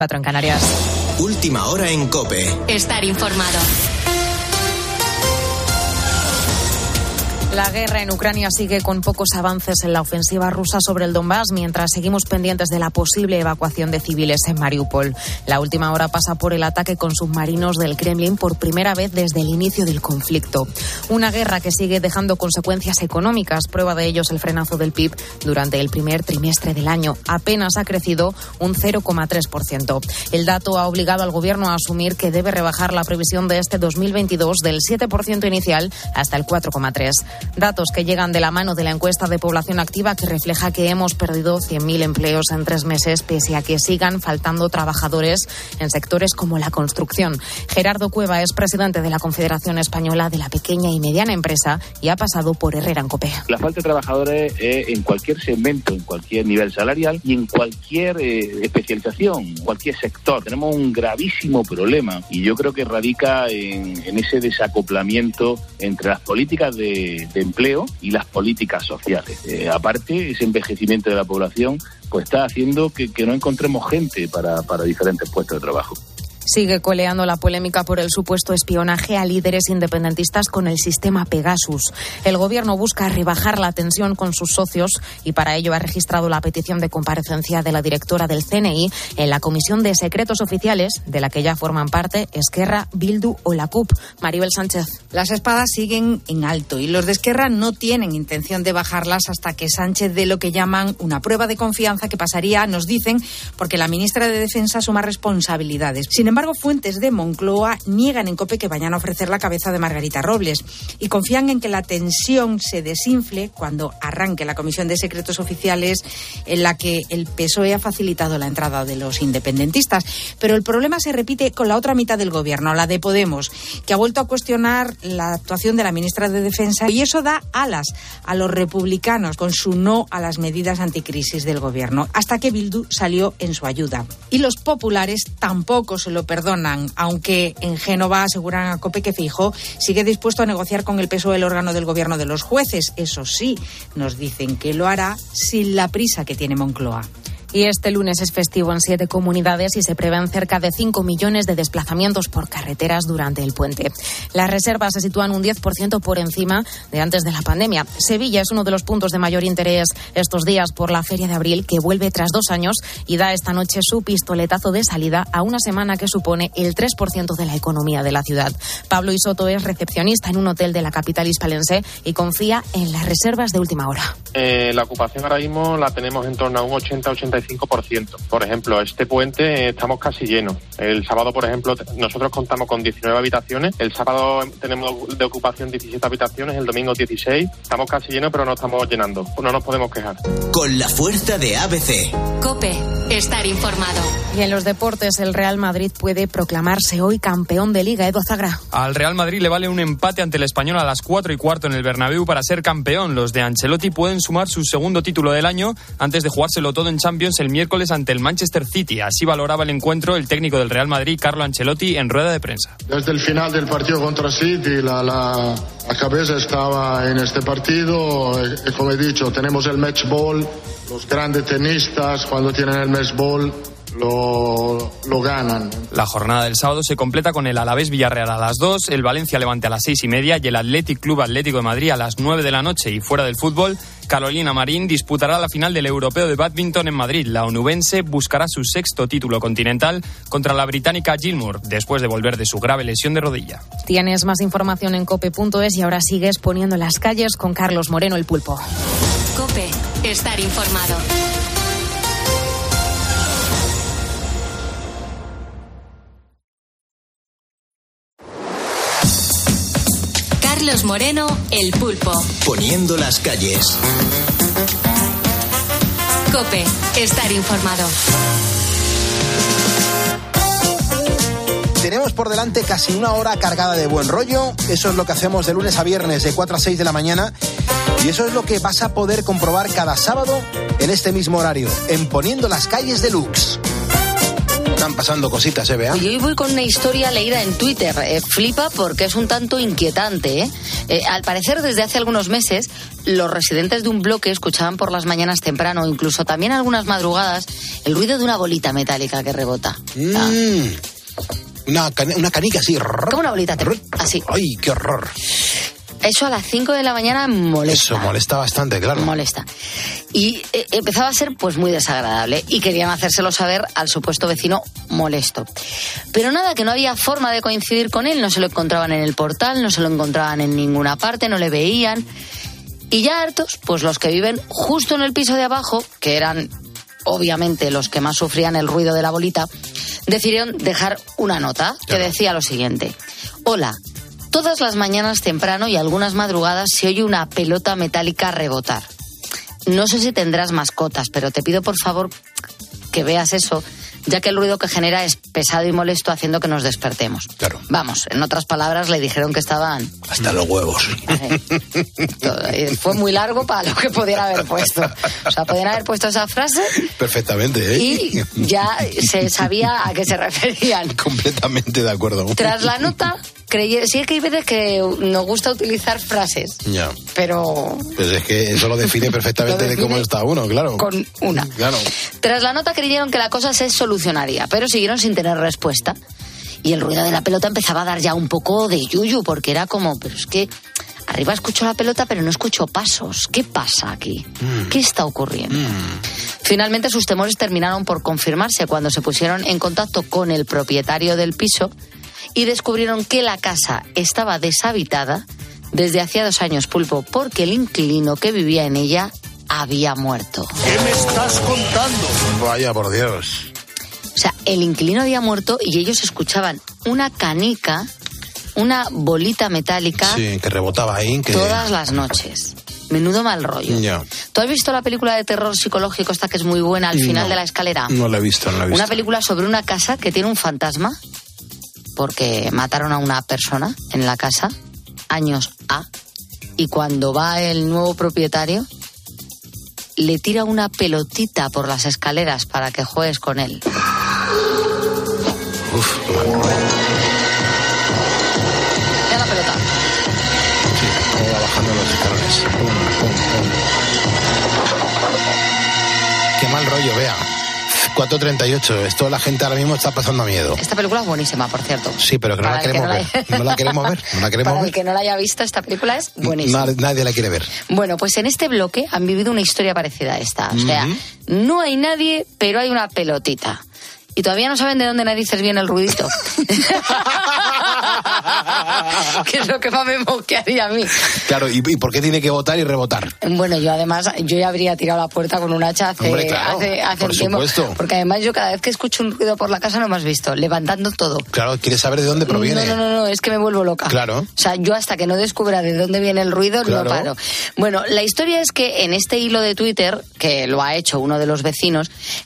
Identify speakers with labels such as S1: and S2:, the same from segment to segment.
S1: 4 en Canarias.
S2: Última hora en COPE.
S3: Estar informado.
S1: La guerra en Ucrania sigue con pocos avances en la ofensiva rusa sobre el Donbass, mientras seguimos pendientes de la posible evacuación de civiles en Mariupol. La última hora pasa por el ataque con submarinos del Kremlin por primera vez desde el inicio del conflicto. Una guerra que sigue dejando consecuencias económicas. Prueba de ello es el frenazo del PIB durante el primer trimestre del año. Apenas ha crecido un 0,3%. El dato ha obligado al gobierno a asumir que debe rebajar la previsión de este 2022 del 7% inicial hasta el 4,3%. Datos que llegan de la mano de la encuesta de población activa, que refleja que hemos perdido 100.000 empleos en 3 meses, pese a que sigan faltando trabajadores en sectores como la construcción. Gerardo Cueva es presidente de la Confederación Española de la Pequeña y Mediana Empresa y ha pasado por Herrera en COPE.
S4: La falta de trabajadores en cualquier segmento, en cualquier nivel salarial y en cualquier especialización, cualquier sector. Tenemos un gravísimo problema y yo creo que radica en ese desacoplamiento entre las políticas de empleo y las políticas sociales. Aparte, ese envejecimiento de la población pues está haciendo que no encontremos gente para diferentes puestos de trabajo.
S1: Sigue coleando la polémica por el supuesto espionaje a líderes independentistas con el sistema Pegasus. El gobierno busca rebajar la tensión con sus socios y para ello ha registrado la petición de comparecencia de la directora del CNI en la Comisión de Secretos Oficiales, de la que ya forman parte Esquerra, Bildu o la CUP. Maribel Sánchez.
S5: Las espadas siguen en alto y los de Esquerra no tienen intención de bajarlas hasta que Sánchez dé lo que llaman una prueba de confianza que pasaría, nos dicen, porque la ministra de Defensa asuma responsabilidades. Sin embargo, fuentes de Moncloa niegan en COPE que vayan a ofrecer la cabeza de Margarita Robles y confían en que la tensión se desinfle cuando arranque la Comisión de Secretos Oficiales, en la que el PSOE ha facilitado la entrada de los independentistas. Pero el problema se repite con la otra mitad del gobierno, la de Podemos, que ha vuelto a cuestionar la actuación de la ministra de Defensa, y eso da alas a los republicanos con su no a las medidas anticrisis del gobierno, hasta que Bildu salió en su ayuda. Y los populares tampoco se lo perdonan, aunque en Génova aseguran a COPE que Feijóo sigue dispuesto a negociar con el PSOE el órgano del gobierno de los jueces. Eso sí, nos dicen que lo hará sin la prisa que tiene Moncloa.
S1: Y este lunes es festivo en 7 comunidades y se prevén cerca de 5 millones de desplazamientos por carreteras durante el puente. Las reservas se sitúan un 10% por encima de antes de la pandemia. Sevilla es uno de los puntos de mayor interés estos días por la Feria de Abril, que vuelve tras 2 años y da esta noche su pistoletazo de salida a una semana que supone el 3% de la economía de la ciudad. Pablo Isoto es recepcionista en un hotel de la capital hispalense y confía en las reservas de última hora.
S6: La ocupación ahora mismo la tenemos en torno a un 80-85%. Por ejemplo, este puente estamos casi llenos. El sábado, por ejemplo, nosotros contamos con 19 habitaciones. El sábado tenemos de ocupación 17 habitaciones, el domingo 16. Estamos casi llenos, pero no estamos llenando. No nos podemos quejar.
S2: Con la fuerza de ABC.
S3: COPE. Estar informado.
S1: Y en los deportes, el Real Madrid puede proclamarse hoy campeón de Liga. Edu Azagra.
S7: Al Real Madrid le vale un empate ante el Español a las 4:15 en el Bernabéu para ser campeón. Los de Ancelotti pueden sumar su segundo título del año antes de jugárselo todo en Champions el miércoles ante el Manchester City. Así valoraba el encuentro el técnico del Real Madrid, Carlo Ancelotti, en rueda de prensa.
S8: Desde el final del partido contra City, la cabeza estaba en este partido. Como he dicho, tenemos el match ball. Los grandes tenistas, cuando tienen el match ball, lo ganan.
S7: La jornada del sábado se completa con el Alavés Villarreal a las 2, el Valencia Levante a las 6:30 y el Athletic Club Atlético de Madrid a las 9 de la noche. Y fuera del fútbol, Carolina Marín disputará la final del Europeo de Bádminton en Madrid. La onubense buscará su 6º título continental contra la británica Gilmour, después de volver de su grave lesión de rodilla.
S1: Tienes más información en cope.es y ahora sigues poniendo las calles con Carlos Moreno, el Pulpo.
S3: COPE. Estar informado. Carlos Moreno, el Pulpo.
S2: Poniendo las calles.
S3: COPE. Estar informado.
S9: Tenemos por delante casi una hora cargada de buen rollo. Eso es lo que hacemos de lunes a viernes de 4 a 6 de la mañana. Y eso es lo que vas a poder comprobar cada sábado en este mismo horario, en Poniendo las calles Deluxe. Están pasando cositas, Bea.
S10: Y hoy voy con una historia leída en Twitter. Flipa porque es un tanto inquietante. Al parecer, desde hace algunos meses, los residentes de un bloque escuchaban por las mañanas temprano, incluso también algunas madrugadas, el ruido de una bolita metálica que rebota.
S9: Una canica así.
S10: Como una bolita, así.
S9: ¡Ay, qué horror!
S10: Eso a las 5 de la mañana molesta.
S9: Eso molesta bastante, claro.
S10: Molesta. Y empezaba a ser pues muy desagradable y querían hacérselo saber al supuesto vecino molesto. Pero nada, que no había forma de coincidir con él, no se lo encontraban en el portal, no se lo encontraban en ninguna parte, no le veían. Y ya hartos, pues los que viven justo en el piso de abajo, que eran obviamente los que más sufrían el ruido de la bolita, decidieron dejar una nota que decía lo siguiente: hola. Todas las mañanas temprano y algunas madrugadas se oye una pelota metálica rebotar. No sé si tendrás mascotas, pero te pido por favor que veas eso, ya que el ruido que genera es pesado y molesto, haciendo que nos despertemos.
S9: Claro.
S10: Vamos, en otras palabras le dijeron que estaban...
S9: hasta los huevos.
S10: Fue muy largo para lo que pudiera haber puesto. O sea, podían haber puesto esa frase...
S9: perfectamente, ¿eh?
S10: Y ya se sabía a qué se referían.
S9: Completamente de acuerdo.
S10: Tras la nota... sí, es que hay veces que nos gusta utilizar frases.
S9: Ya.
S10: Pero...
S9: pues es que eso lo define perfectamente de cómo está uno, claro.
S10: Con una.
S9: Claro.
S10: Tras la nota creyeron que la cosa se solucionaría, pero siguieron sin tener respuesta. Y el ruido de la pelota empezaba a dar ya un poco de yuyu, porque era como, pero es que arriba escucho la pelota, pero no escucho pasos. ¿Qué pasa aquí? ¿Qué está ocurriendo? Finalmente sus temores terminaron por confirmarse cuando se pusieron en contacto con el propietario del piso y descubrieron que la casa estaba deshabitada desde hacía 2 años, Pulpo, porque el inquilino que vivía en ella había muerto.
S2: ¿Qué me estás contando?
S9: Vaya, por Dios.
S10: O sea, el inquilino había muerto y ellos escuchaban una canica, una bolita metálica...
S9: sí, que rebotaba ahí.
S10: Todas las noches. Menudo mal rollo.
S9: Ya.
S10: ¿Tú has visto la película de terror psicológico esta que es muy buena, Al final de la escalera?
S9: No la he visto,
S10: Una película sobre una casa que tiene un fantasma porque mataron a una persona en la casa, años A, y cuando va el nuevo propietario le tira una pelotita por las escaleras para que juegues con él.
S9: Uf, qué mal rollo.
S10: Mira la pelota.
S9: Sí, cómo va bajando los escalones. Pum, pum, pum. Qué mal rollo, vea. 4:38. Esto la gente ahora mismo está pasando miedo.
S10: Esta película es buenísima, por cierto.
S9: Sí, pero que no la queremos ver. No la queremos ver. No la queremos
S10: Para
S9: ver.
S10: el que no la haya visto, esta película es buenísima.
S9: Nadie la quiere ver.
S10: Bueno, pues en este bloque han vivido una historia parecida a esta. O sea, no hay nadie, pero hay una pelotita. Y todavía no saben de dónde narices viene el ruidito. Que es lo que más me mosquearía a mí.
S9: Claro, ¿y por qué tiene que botar y rebotar?
S10: Bueno, yo ya habría tirado la puerta con un hacha hace
S9: por
S10: tiempo.
S9: Supuesto.
S10: Porque además yo cada vez que escucho un ruido por la casa no me has visto, levantando todo.
S9: Claro, ¿quieres saber de dónde proviene?
S10: No, es que me vuelvo loca.
S9: Claro.
S10: O sea, yo hasta que no descubra de dónde viene el ruido,
S9: claro,
S10: no paro. Bueno, la historia es que en este hilo de Twitter, que lo ha hecho uno de los vecinos,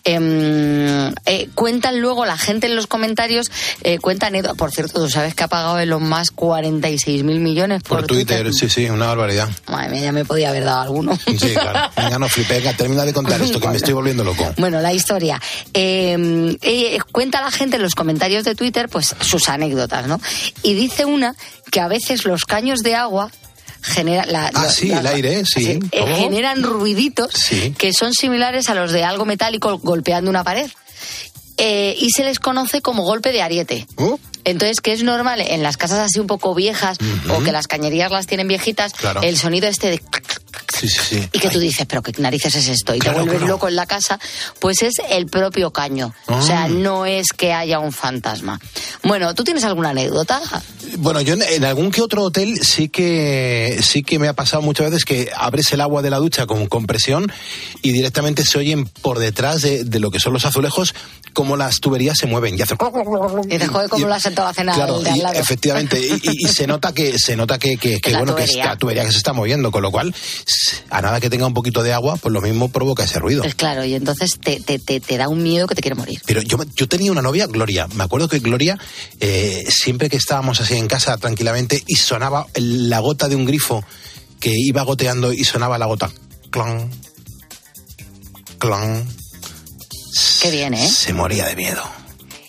S10: cuentan luego la gente en los comentarios, cuentan... Por cierto, ¿tú sabes que ha pagado Elon Musk 46.000 millones por
S9: Twitter? Sí, una barbaridad.
S10: Madre mía, ya me podía haber dado alguno.
S9: Sí, claro. Venga, no flipes, termina de contar esto, que me estoy volviendo loco.
S10: Bueno, la historia. Cuenta la gente en los comentarios de Twitter pues sus anécdotas, ¿no? Y dice una que a veces los caños de agua generan...
S9: el aire, sí.
S10: Generan ruiditos que son similares a los de algo metálico golpeando una pared. Y se les conoce como golpe de ariete. Entonces, que es normal en las casas así un poco viejas, o que las cañerías las tienen viejitas, claro, el sonido este de...
S9: Sí.
S10: Y que tú dices, pero qué narices es esto, y claro, te vuelves loco en la casa, pues es el propio caño. O sea, no es que haya un fantasma. Bueno, ¿tú tienes alguna anécdota?
S9: Bueno, yo en algún que otro hotel sí que me ha pasado muchas veces que abres el agua de la ducha con compresión y directamente se oyen por detrás de lo que son los azulejos como las tuberías se mueven y hace...
S10: Y te jode como lo has sentado a cenar.
S9: Claro,
S10: de al lado.
S9: efectivamente, y se nota que bueno, que es la tubería que se está moviendo, con lo cual a nada que tenga un poquito de agua, pues lo mismo provoca ese ruido.
S10: Pues claro, y entonces te da un miedo que te quiere morir.
S9: Pero yo tenía una novia, Gloria, me acuerdo que Gloria, siempre que estábamos así en casa tranquilamente y sonaba la gota de un grifo que iba goteando y sonaba la gota, clon, clon.
S10: Qué bien, ¿eh?
S9: Se moría de miedo.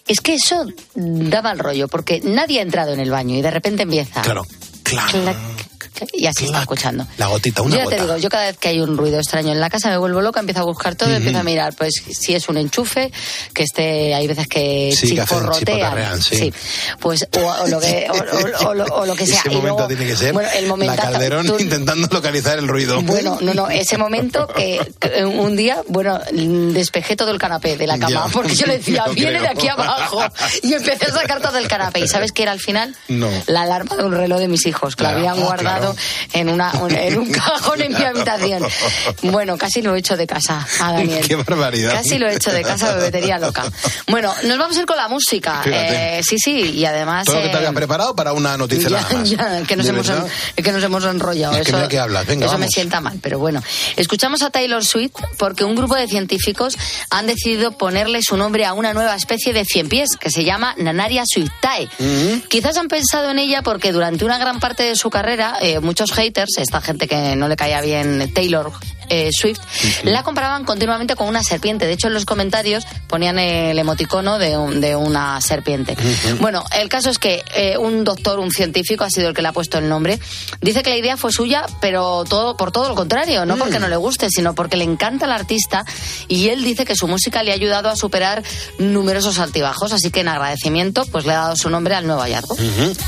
S10: Es que eso da mal rollo, porque nadie ha entrado en el baño y de repente empieza...
S9: Claro.
S10: Y así está escuchando.
S9: La gotita, una
S10: gota.
S9: gota.
S10: Yo te digo, yo cada vez que hay un ruido extraño en la casa me vuelvo loca, empiezo a buscar todo, empiezo a mirar, pues si es un enchufe, que hay veces que chisporrotean.
S9: Sí.
S10: Pues o lo que sea.
S9: Ese momento luego, tiene que ser la Calderón intentando localizar el ruido.
S10: Bueno, no, ese momento que un día, despejé todo el canapé de la cama, porque yo le decía, viene de aquí abajo, y empecé a sacar todo el canapé. ¿Y sabes qué era al final?
S9: No.
S10: La alarma de un reloj de mis hijos, que la habían guardado en un cajón en mi habitación. Bueno, casi lo he hecho de casa a Daniel.
S9: ¡Qué barbaridad!
S10: Casi lo he hecho de casa, me metería loca. Bueno, nos vamos a ir con la música. Sí, y además...
S9: Todo lo que te habían preparado para una noticia nada más.
S10: Que nos hemos enrollado.
S9: Es que mira que hablas. Venga,
S10: eso
S9: vamos.
S10: Me sienta mal, pero bueno. Escuchamos a Taylor Swift porque un grupo de científicos han decidido ponerle su nombre a una nueva especie de ciempiés que se llama Nanaria swiftae. Quizás han pensado en ella porque durante una gran parte de su carrera muchos haters, esta gente que no le caía bien Taylor Swift, la comparaban continuamente con una serpiente. De hecho, en los comentarios ponían el emoticono de una serpiente. Bueno, el caso es que un científico ha sido el que le ha puesto el nombre. Dice que la idea fue suya, pero por todo lo contrario, no porque no le guste, sino porque le encanta al artista, y él dice que su música le ha ayudado a superar numerosos altibajos, así que en agradecimiento pues le ha dado su nombre al nuevo hallazgo.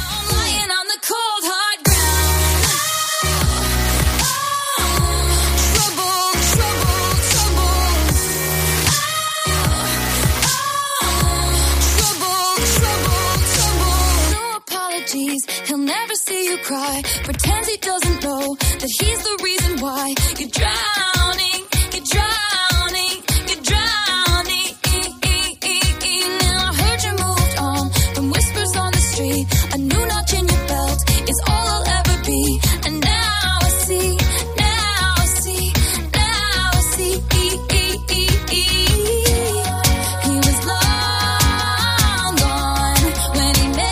S11: He'll never see you cry. Pretends he doesn't know that he's the reason why you're drowning, you're drowning, you're drowning. Now I heard you moved on from whispers on the street. A new notch in your belt is all I'll ever be. And now I see, now I see, now I see. He was long gone when he met.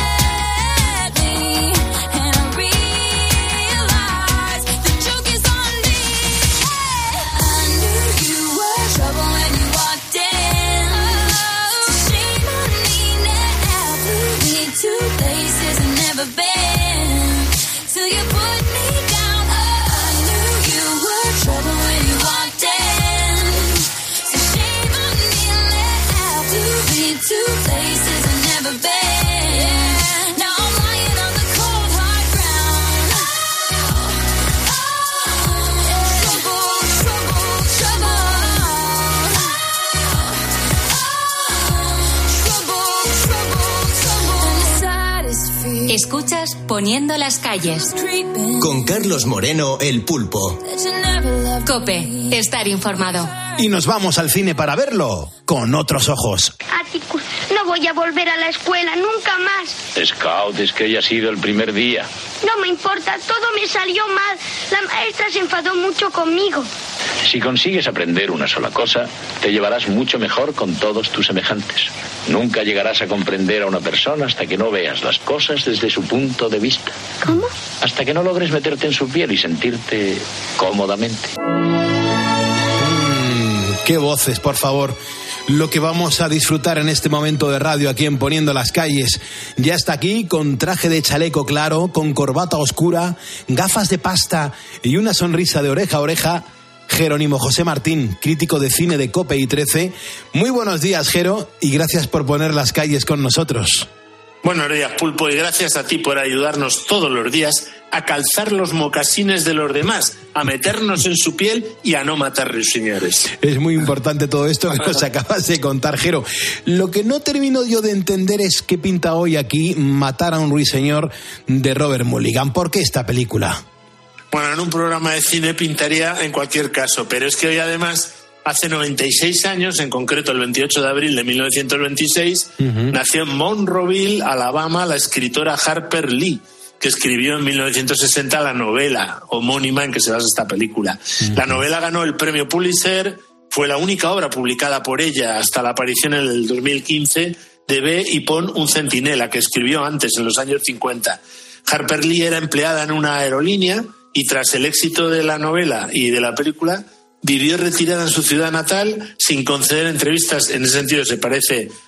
S3: Escuchas Poniendo las calles.
S12: Con Carlos Moreno, el Pulpo.
S3: COPE, estar informado.
S9: Y nos vamos al cine para verlo con otros ojos.
S13: Atticus, no voy a volver a la escuela nunca más.
S4: Scout, es que hoy ha sido el primer día.
S13: No me importa, todo me salió mal. La maestra se enfadó mucho conmigo.
S4: Si consigues aprender una sola cosa, te llevarás mucho mejor con todos tus semejantes. Nunca llegarás a comprender a una persona hasta que no veas las cosas desde su punto de vista.
S13: ¿Cómo?
S4: Hasta que no logres meterte en su piel y sentirte cómodamente.
S9: ¡Qué voces, por favor! Lo que vamos a disfrutar en este momento de radio aquí en Poniendo las calles. Ya está aquí con traje de chaleco claro, con corbata oscura, gafas de pasta y una sonrisa de oreja a oreja, Jerónimo José Martín, crítico de cine de COPE y 13. Muy buenos días, Jero, y gracias por poner las calles con nosotros.
S14: Buenos días, Pulpo, y gracias a ti por ayudarnos todos los días a calzar los mocasines de los demás, a meternos en su piel y a no matar ruiseñores.
S9: Es muy importante todo esto que nos acabas de contar, Jero. Lo que no termino yo de entender es qué pinta hoy aquí Matar a un ruiseñor de Robert Mulligan. ¿Por qué esta película?
S14: Bueno, en un programa de cine pintaría en cualquier caso, pero es que hoy además... Hace 96 años, en concreto el 28 de abril de 1926, nació en Monroeville, Alabama, la escritora Harper Lee, que escribió en 1960 la novela homónima en que se basa esta película. La novela ganó el premio Pulitzer, fue la única obra publicada por ella hasta la aparición en el 2015 de Ve y pon un centinela, que escribió antes, en los años 50. Harper Lee era empleada en una aerolínea y tras el éxito de la novela y de la película, vivió retirada en su ciudad natal sin conceder entrevistas. En ese sentido se parece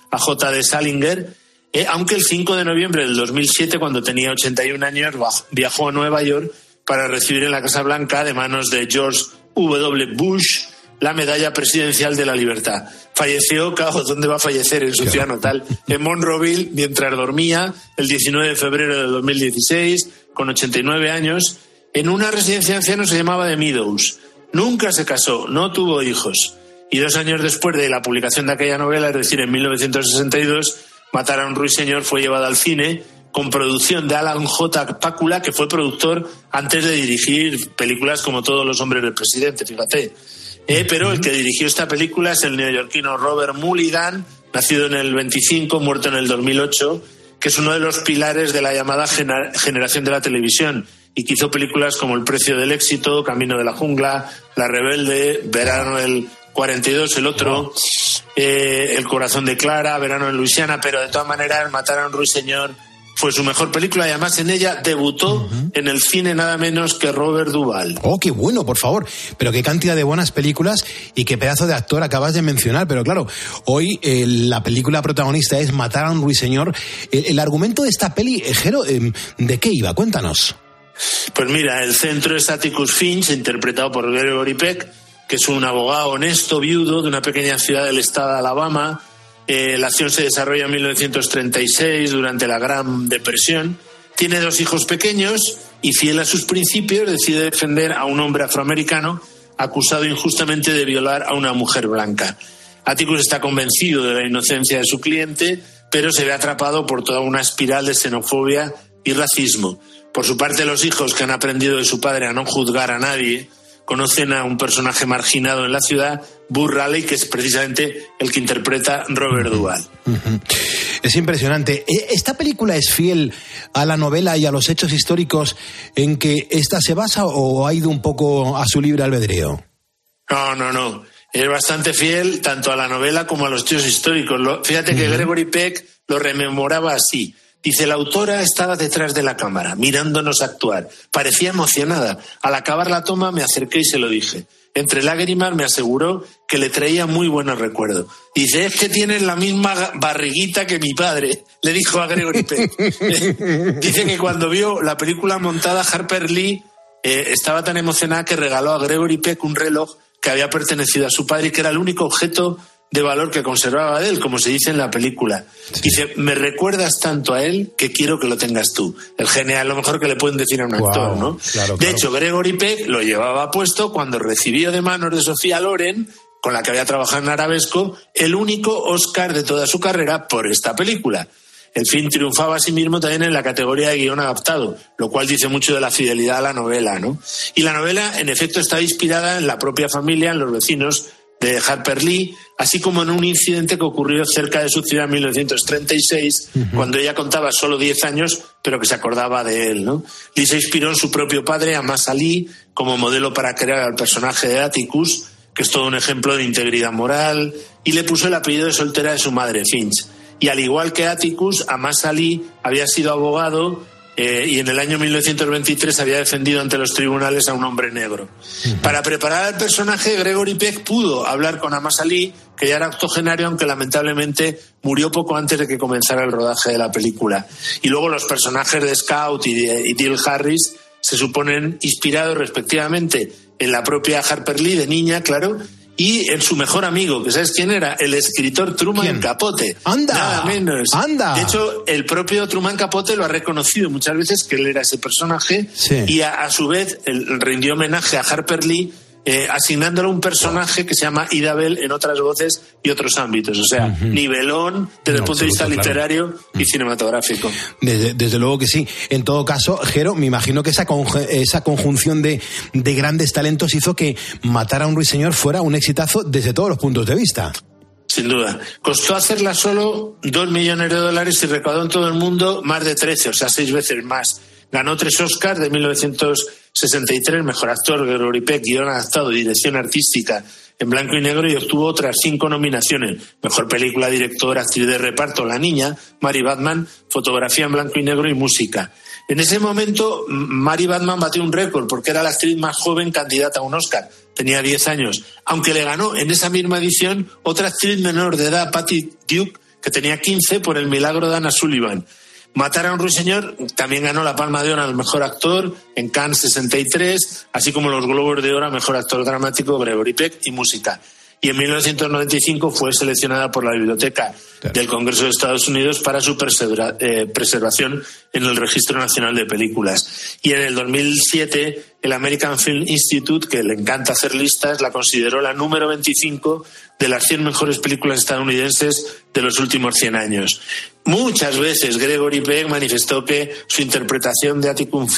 S14: a J.D. Salinger, aunque el 5 de noviembre del 2007, cuando tenía 81 años, viajó a Nueva York para recibir en la Casa Blanca, de manos de George W. Bush, la Medalla Presidencial de la Libertad. Falleció, claro, ¿dónde va a fallecer? En su ciudad natal, en Monroeville, mientras dormía, el 19 de febrero de 2016, con 89 años, en una residencia de ancianos que se llamaba The Meadows. Nunca se casó, no tuvo hijos. Y 2 años después de la publicación de aquella novela, es decir, en 1962, Matar a un ruiseñor fue llevada al cine, con producción de Alan J. Pakula, que fue productor antes de dirigir películas como Todos los hombres del presidente, fíjate. Pero el que dirigió esta película es el neoyorquino Robert Mulligan, nacido en el 25, muerto en el 2008, que es uno de los pilares de la llamada generación de la televisión, y que hizo películas como El precio del éxito, Camino de la jungla, La rebelde, Verano del 42, el otro, El corazón de Clara, Verano en Luisiana, pero de todas maneras Matar a un ruiseñor fue su mejor película y además en ella debutó en el cine nada menos que Robert Duvall.
S9: ¡Oh, qué bueno, por favor! Pero qué cantidad de buenas películas y qué pedazo de actor acabas de mencionar. Pero claro, hoy la película protagonista es Matar a un ruiseñor. El argumento de esta peli, Jero, ¿de qué iba? Cuéntanos.
S14: Pues mira, el centro es Atticus Finch, interpretado por Gregory Peck, que es un abogado honesto, viudo, de una pequeña ciudad del estado de Alabama. La acción se desarrolla en 1936, durante la Gran Depresión. Tiene 2 hijos pequeños y, fiel a sus principios, decide defender a un hombre afroamericano acusado injustamente de violar a una mujer blanca. Atticus está convencido de la inocencia de su cliente, pero se ve atrapado por toda una espiral de xenofobia y racismo. Por su parte, los hijos, que han aprendido de su padre a no juzgar a nadie, conocen a un personaje marginado en la ciudad, Burr Raleigh, que es precisamente el que interpreta Robert Duvall.
S9: Es impresionante. ¿Esta película es fiel a la novela y a los hechos históricos en que esta se basa o ha ido un poco a su libre albedrío?
S14: No. Es bastante fiel tanto a la novela como a los hechos históricos. Fíjate que Gregory Peck lo rememoraba así. Dice, la autora estaba detrás de la cámara, mirándonos actuar. Parecía emocionada. Al acabar la toma me acerqué y se lo dije. Entre lágrimas me aseguró que le traía muy buenos recuerdos. Dice, es que tienes la misma barriguita que mi padre, le dijo a Gregory Peck. Dice que cuando vio la película montada, Harper Lee estaba tan emocionada que regaló a Gregory Peck un reloj que había pertenecido a su padre y que era el único objeto de valor que conservaba de él, como se dice en la película. Sí. Dice, me recuerdas tanto a él que quiero que lo tengas tú. El genial, lo mejor que le pueden decir a un actor, ¿no? Claro. De hecho, Gregory Peck lo llevaba puesto cuando recibió de manos de Sofía Loren, con la que había trabajado en Arabesco, el único Oscar de toda su carrera por esta película. El film triunfaba a sí mismo también en la categoría de guión adaptado, lo cual dice mucho de la fidelidad a la novela, ¿no? Y la novela, en efecto, está inspirada en la propia familia, en los vecinos de Harper Lee, así como en un incidente que ocurrió cerca de su ciudad en 1936, cuando ella contaba solo 10 años, pero que se acordaba de él, ¿no? Lee se inspiró en su propio padre, Amasa Lee, como modelo para crear al personaje de Atticus, que es todo un ejemplo de integridad moral, y le puso el apellido de soltera de su madre, Finch. Y al igual que Atticus, Amasa Lee había sido abogado y en el año 1923 había defendido ante los tribunales a un hombre negro. Para preparar al personaje, Gregory Peck pudo hablar con Amasa Lee, que ya era octogenario, aunque lamentablemente murió poco antes de que comenzara el rodaje de la película. Y luego los personajes de Scout y Dale Harris se suponen inspirados respectivamente en la propia Harper Lee de niña, claro, y en su mejor amigo, que ¿sabes quién era? El escritor Truman Capote.
S9: ¡Anda!
S14: Nada menos.
S9: ¡Anda!
S14: De hecho, el propio Truman Capote lo ha reconocido muchas veces que él era ese personaje, sí. Y a su vez él rindió homenaje a Harper Lee asignándole un personaje que se llama Ida Bell en otras voces y otros ámbitos. O sea, nivelón desde el punto de vista literario y cinematográfico.
S9: Desde luego que sí. En todo caso, Jero, me imagino que esa conjunción de grandes talentos hizo que Matar a un ruiseñor fuera un exitazo desde todos los puntos de vista.
S14: Sin duda. Costó hacerla solo $2 millones y recaudó en todo el mundo más de 13, o sea, 6 veces más. Ganó 3 Oscars de 1963, mejor actor, Gregory Peck, guión adaptado y dirección artística en blanco y negro, y obtuvo otras 5 nominaciones. Mejor película, director, actriz de reparto, La Niña, Mary Batman, fotografía en blanco y negro y música. En ese momento, Mary Batman batió un récord porque era la actriz más joven candidata a un Oscar. Tenía 10 años. Aunque le ganó en esa misma edición otra actriz menor de edad, Patty Duke, que tenía 15 por El milagro de Anna Sullivan. Matar a un ruiseñor también ganó la Palma de Oro al mejor actor en Cannes 63, así como los Globos de Oro al mejor actor dramático Gregory Peck y música. Y en 1995 fue seleccionada por la Biblioteca del Congreso de Estados Unidos para su preservación en el Registro Nacional de Películas. Y en el 2007 el American Film Institute, que le encanta hacer listas, la consideró la número 25 de las 100 mejores películas estadounidenses de los últimos 100 años. Muchas veces Gregory Peck manifestó que su interpretación de Atticus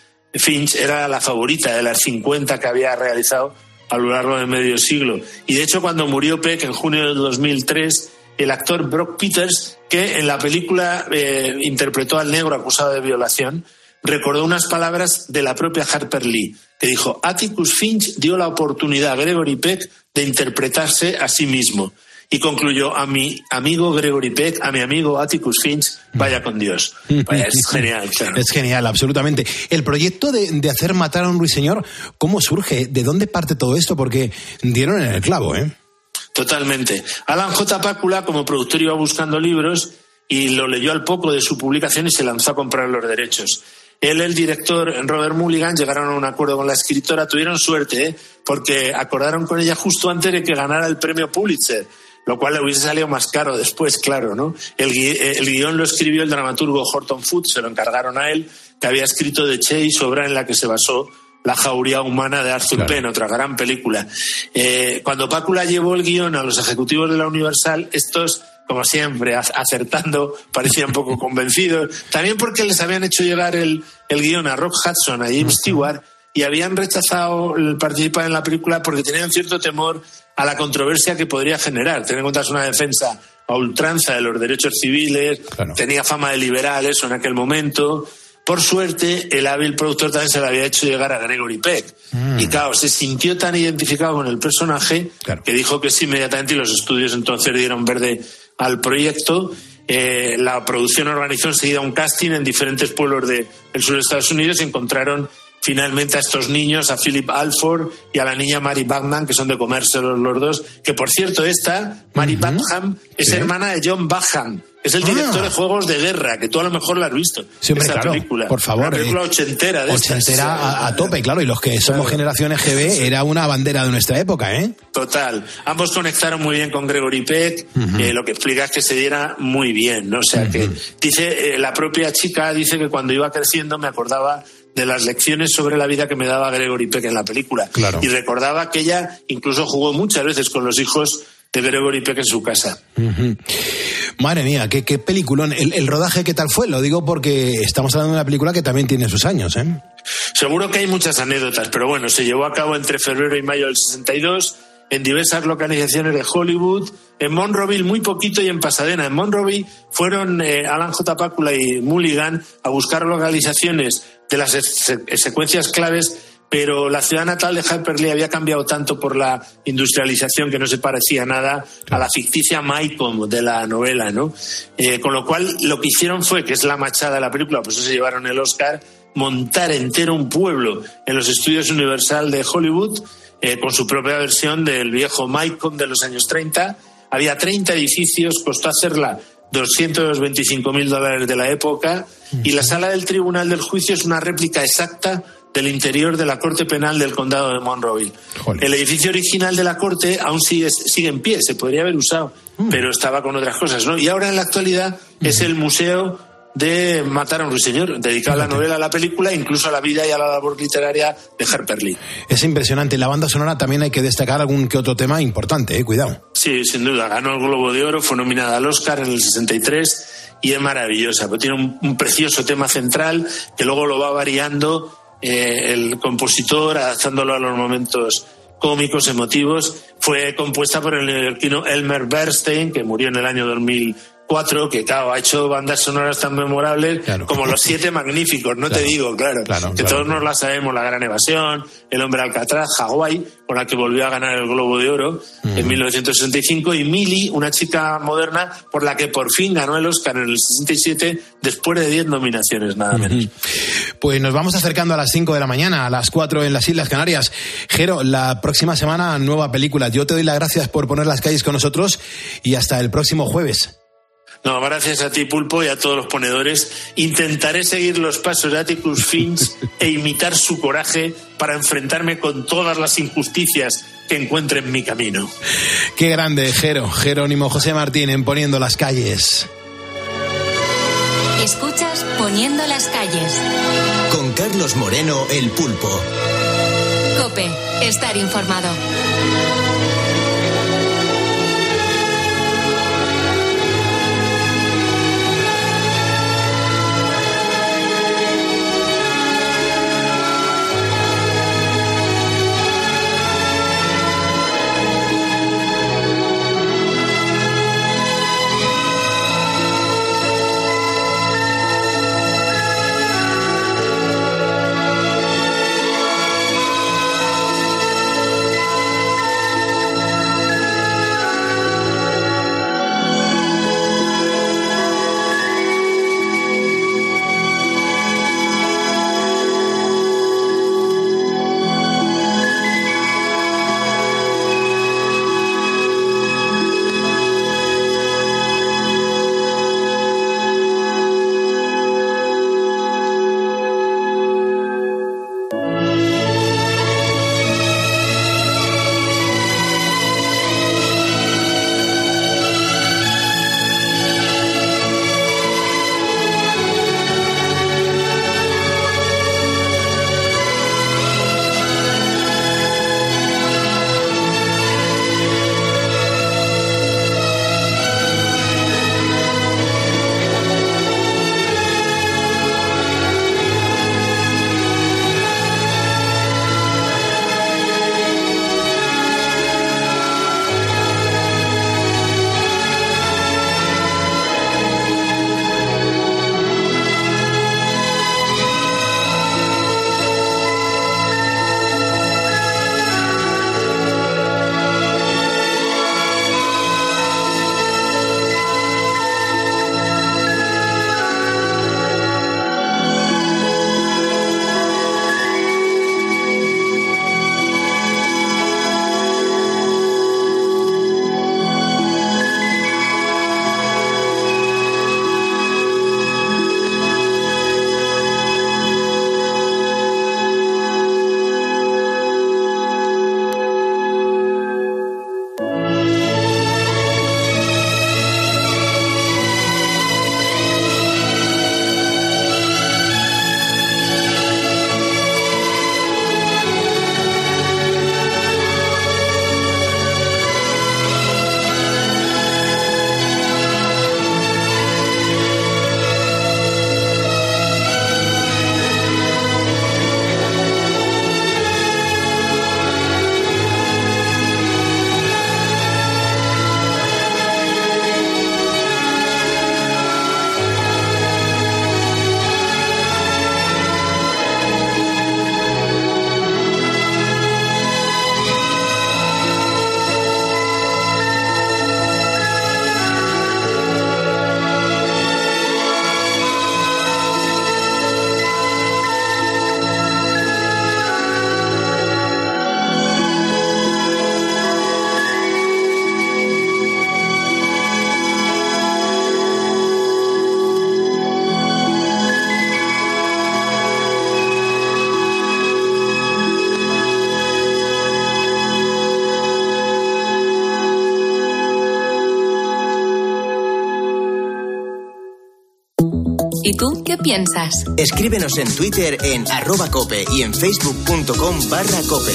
S14: Finch era la favorita de las 50 que había realizado a lo largo de medio siglo. Y de hecho, cuando murió Peck en junio de 2003, el actor Brock Peters, que en la película interpretó al negro acusado de violación, recordó unas palabras de la propia Harper Lee, que dijo: Atticus Finch dio la oportunidad a Gregory Peck de interpretarse a sí mismo. Y concluyó: a mi amigo Gregory Peck, a mi amigo Atticus Finch, vaya con Dios. Vaya, es genial, claro.
S9: Es genial, absolutamente. El proyecto de hacer Matar a un ruiseñor, ¿cómo surge? ¿De dónde parte todo esto? Porque dieron en el clavo, ¿eh?
S14: Totalmente. Alan J. Pakula, como productor, iba buscando libros y lo leyó al poco de su publicación y se lanzó a comprar los derechos. Él, el director Robert Mulligan, llegaron a un acuerdo con la escritora. Tuvieron suerte, porque acordaron con ella justo antes de que ganara el premio Pulitzer, lo cual le hubiese salido más caro después, claro, ¿no? El guión lo escribió el dramaturgo Horton Foote, se lo encargaron a él, que había escrito The Chase, obra en la que se basó La jauría humana de Arthur Penn, otra gran película. Cuando Pakula llevó el guión a los ejecutivos de la Universal, estos, como siempre, acertando, parecían poco convencidos, también porque les habían hecho llegar el guión a Rock Hudson, a James Stewart, y habían rechazado el participar en la película porque tenían cierto temor a la controversia que podría generar. Ten en cuenta, es una defensa a ultranza de los derechos civiles, tenía fama de liberal eso en aquel momento. Por suerte, el hábil productor también se le había hecho llegar a Gregory Peck. Y claro, se sintió tan identificado con el personaje que dijo que sí inmediatamente, y los estudios entonces dieron verde al proyecto. La producción organizó enseguida un casting en diferentes pueblos del sur de Estados Unidos y encontraron finalmente a estos niños, a Philip Alford y a la niña Mary Bachman, que son de comérselos los dos, que por cierto Mary Bachman, es hermana de John Bachman, es el director de Juegos de Guerra, que tú a lo mejor la has visto.
S9: Siempre,
S14: esa
S9: claro,
S14: película.
S9: Por favor.
S14: Una película ochentera de
S9: Ochentera a tope, claro, y los que somos generación EGB era una bandera de nuestra época, ¿eh?
S14: Total. Ambos conectaron muy bien con Gregory Peck, lo que explica es que se diera muy bien, ¿no? O sea, que dice, la propia chica dice que cuando iba creciendo me acordaba de las lecciones sobre la vida que me daba Gregory Peck en la película. Claro. Y recordaba que ella incluso jugó muchas veces con los hijos de Gregory Peck en su casa.
S9: Madre mía, qué peliculón. ¿El rodaje qué tal fue? Lo digo porque estamos hablando de una película que también tiene sus años, ¿eh?
S14: Seguro que hay muchas anécdotas, pero bueno, se llevó a cabo entre febrero y mayo del 62, en diversas localizaciones de Hollywood, en Monroville muy poquito y en Pasadena. En Monroville fueron Alan J. Pakula y Mulligan a buscar localizaciones de las secuencias claves, pero la ciudad natal de Harper Lee había cambiado tanto por la industrialización que no se parecía nada a la ficticia Maycomb de la novela, ¿no? Con lo cual lo que hicieron fue, que es la machada de la película, por eso se llevaron el Oscar, montar entero un pueblo en los estudios Universal de Hollywood, con su propia versión del viejo Maycomb de los años 30. Había 30 edificios, costó hacerla $225,000 de la época, y la sala del tribunal del juicio es una réplica exacta del interior de la Corte Penal del Condado de Monroville. Joder. El edificio original de la Corte aún sigue en pie, se podría haber usado, pero estaba con otras cosas, ¿no? Y ahora en la actualidad es el museo de Matar a un ruiseñor, dedicado a la novela, a la película, incluso a la vida y a la labor literaria de Harper Lee.
S9: Es impresionante. La banda sonora también hay que destacar algún que otro tema importante, cuidado.
S14: Sí, sin duda. Ganó el Globo de Oro, fue nominada al Oscar en el 63 y es maravillosa. Pero tiene un precioso tema central que luego lo va variando el compositor, adaptándolo a los momentos cómicos, emotivos. Fue compuesta por el neoyorquino Elmer Bernstein, que murió en el año 2004, que claro, ha hecho bandas sonoras tan memorables como Los Siete Magníficos, te digo, que todos nos la sabemos, La Gran Evasión, El Hombre Alcatraz, Hawái, con la que volvió a ganar el Globo de Oro en 1965, y Millie, una chica moderna por la que por fin ganó el Oscar en el 67 después de 10 nominaciones, nada menos.
S9: Pues nos vamos acercando a las 5 de la mañana, a las 4 en las Islas Canarias. Jero, la próxima semana nueva película. Yo te doy las gracias por poner Las Calles con nosotros y hasta el próximo jueves.
S14: No, gracias a ti, Pulpo, y a todos los ponedores. Intentaré seguir los pasos de Atticus Finch e imitar su coraje para enfrentarme con todas las injusticias que encuentre en mi camino.
S9: Qué grande, Jerónimo José Martín en Poniendo las Calles.
S3: Escuchas Poniendo las Calles.
S12: Con Carlos Moreno, el Pulpo.
S3: COPE, estar informado. ¿Y tú qué piensas?
S12: Escríbenos en Twitter en @cope y en facebook.com/cope.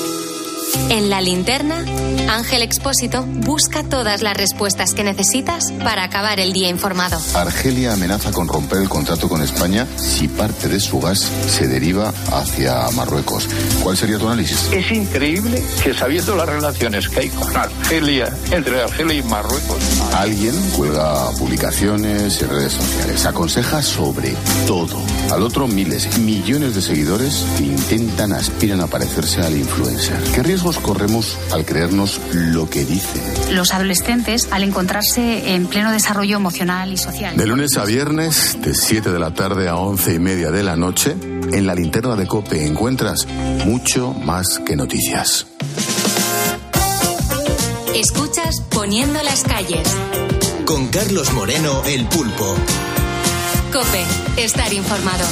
S3: En La Linterna, Ángel Expósito busca todas las respuestas que necesitas para acabar el día informado.
S15: Argelia amenaza con romper el contrato con España si parte de su gas se deriva hacia Marruecos. ¿Cuál sería tu análisis?
S4: Es increíble que, sabiendo las relaciones que hay con Argelia, entre Argelia y Marruecos,
S15: alguien cuelga publicaciones en redes sociales, aconseja sobre todo. Al otro, miles, millones de seguidores que aspiran a parecerse al influencer. ¿Qué riesgos corremos al creernos lo que dicen?
S16: Los adolescentes, al encontrarse en pleno desarrollo emocional y social.
S15: De lunes a viernes, de 7 de la tarde a 11:30 de la noche, en La Linterna de COPE encuentras mucho más que noticias.
S3: Escuchas Poniendo las Calles.
S12: con Carlos Moreno, El Pulpo.
S3: COPE, estar informado.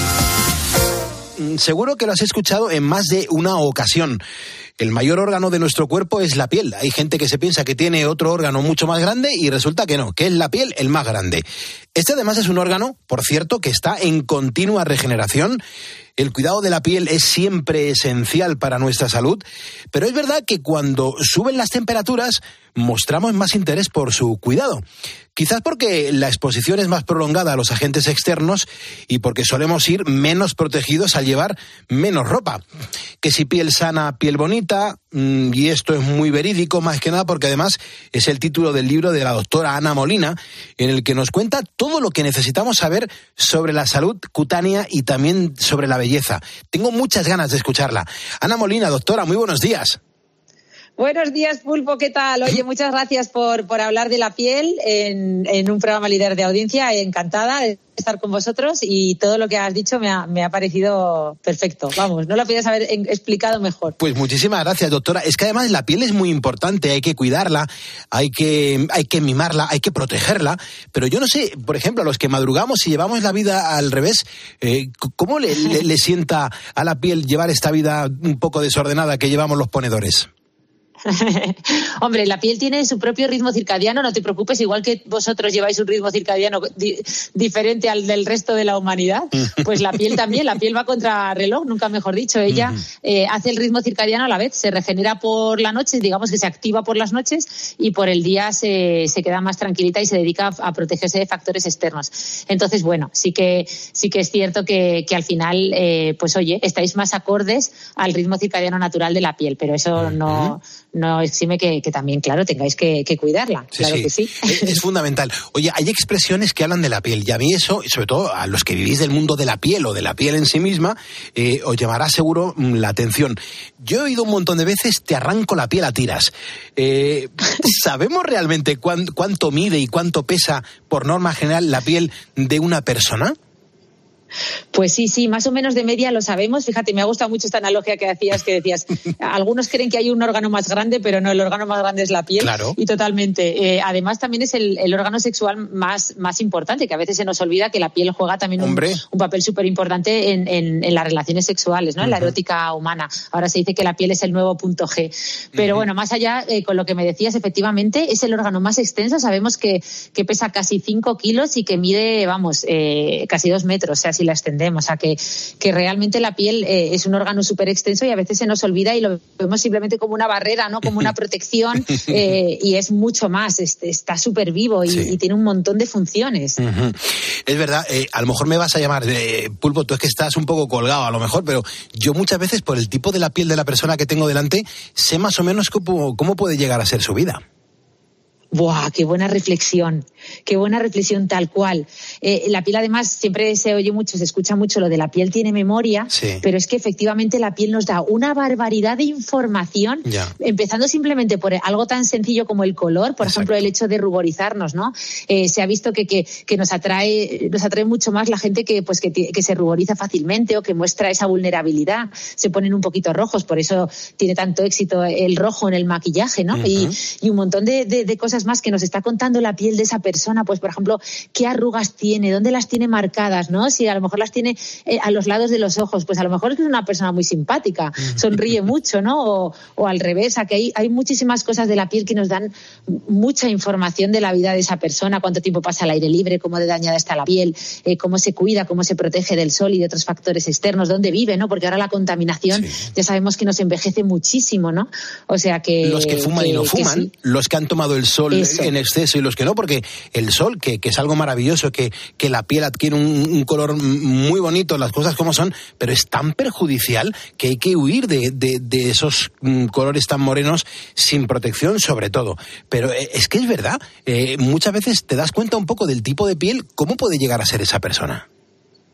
S9: Seguro que lo has escuchado en más de una ocasión. El mayor órgano de nuestro cuerpo es la piel. Hay gente que se piensa que tiene otro órgano mucho más grande y resulta que no, que es la piel el más grande. Este además es un órgano, por cierto, que está en continua regeneración. El cuidado de la piel es siempre esencial para nuestra salud, pero es verdad que cuando suben las temperaturas mostramos más interés por su cuidado. Quizás porque la exposición es más prolongada a los agentes externos y porque solemos ir menos protegidos al llevar menos ropa. Que si piel sana, piel bonita, y esto es muy verídico, más que nada porque además es el título del libro de la doctora Ana Molina, en el que nos cuenta todo lo que necesitamos saber sobre la salud cutánea y también sobre la belleza. Tengo muchas ganas de escucharla. Ana Molina, doctora, muy buenos días.
S17: Buenos días, Pulpo, ¿qué tal? Oye, muchas gracias por hablar de la piel en un programa líder de audiencia. Encantada de estar con vosotros y todo lo que has dicho me ha parecido perfecto. Vamos, no lo podías haber explicado mejor.
S9: Pues muchísimas gracias, doctora. Es que además la piel es muy importante, hay que cuidarla, hay que mimarla, hay que protegerla. Pero yo no sé, por ejemplo, a los que madrugamos y llevamos la vida al revés, ¿cómo le sienta a la piel llevar esta vida un poco desordenada que llevamos los ponedores?
S17: Hombre, la piel tiene su propio ritmo circadiano, no te preocupes, igual que vosotros lleváis un ritmo circadiano diferente al del resto de la humanidad, pues la piel también, la piel va contra reloj, nunca mejor dicho. Ella hace el ritmo circadiano a la vez, se regenera por la noche, digamos que se activa por las noches y por el día se queda más tranquilita y se dedica a protegerse de factores externos. Entonces, bueno, sí que es cierto que al final, pues oye, estáis más acordes al ritmo circadiano natural de la piel, pero eso no exime que también, claro, tengáis que cuidarla.
S9: Sí,
S17: claro
S9: sí.
S17: Que sí.
S9: Es fundamental. Oye, hay expresiones que hablan de la piel y a mí eso, sobre todo a los que vivís del mundo de la piel o de la piel en sí misma, os llamará seguro la atención. Yo he oído un montón de veces, te arranco la piel a tiras. ¿Sabemos realmente cuánto mide y cuánto pesa, por norma general, la piel de una persona?
S17: Pues sí, más o menos de media lo sabemos. Fíjate, me ha gustado mucho esta analogía que decías, algunos creen que hay un órgano más grande, pero no, el órgano más grande es la piel.
S9: Claro.
S17: Y totalmente. Además, también es el órgano sexual más importante, que a veces se nos olvida que la piel juega también un papel súper importante en las relaciones sexuales, ¿no? En la erótica humana. Ahora se dice que la piel es el nuevo punto G. Pero bueno, más allá, con lo que me decías, efectivamente, es el órgano más extenso. Sabemos que pesa casi 5 kilos y que mide, casi 2 metros, o sea, si la extendemos, o sea que realmente la piel es un órgano súper extenso y a veces se nos olvida y lo vemos simplemente como una barrera, ¿no? Como una protección y es mucho más, está súper vivo y tiene un montón de funciones.
S9: Es verdad, a lo mejor me vas a llamar Pulpo, tú es que estás un poco colgado a lo mejor, pero yo muchas veces por el tipo de la piel de la persona que tengo delante sé más o menos cómo puede llegar a ser su vida.
S17: ¡Buah! ¡Qué buena reflexión! ¡Qué buena reflexión tal cual! La piel, además, siempre se oye mucho, se escucha mucho lo de la piel tiene memoria, pero es que efectivamente la piel nos da una barbaridad de información, empezando simplemente por algo tan sencillo como el color, por ejemplo, el hecho de ruborizarnos, ¿no? Se ha visto que nos atrae mucho más la gente que se ruboriza fácilmente o que muestra esa vulnerabilidad, se ponen un poquito rojos, por eso tiene tanto éxito el rojo en el maquillaje, ¿no? Y un montón de cosas más que nos está contando la piel de esa persona, pues por ejemplo, qué arrugas tiene, dónde las tiene marcadas, ¿no? Si a lo mejor las tiene a los lados de los ojos, pues a lo mejor es una persona muy simpática, sonríe mucho, ¿no? O al revés, que hay muchísimas cosas de la piel que nos dan mucha información de la vida de esa persona, cuánto tiempo pasa al aire libre, cómo de dañada está la piel, cómo se cuida, cómo se protege del sol y de otros factores externos, dónde vive, ¿no? Porque ahora la contaminación ya sabemos que nos envejece muchísimo, ¿no? O sea que...
S9: Los que fuman y no fuman, los que han tomado el sol en exceso y los que no, porque el sol, que es algo maravilloso, que la piel adquiere un color muy bonito, las cosas como son, pero es tan perjudicial que hay que huir de esos colores tan morenos sin protección sobre todo. Pero es que es verdad, muchas veces te das cuenta un poco del tipo de piel, cómo puede llegar a ser esa persona.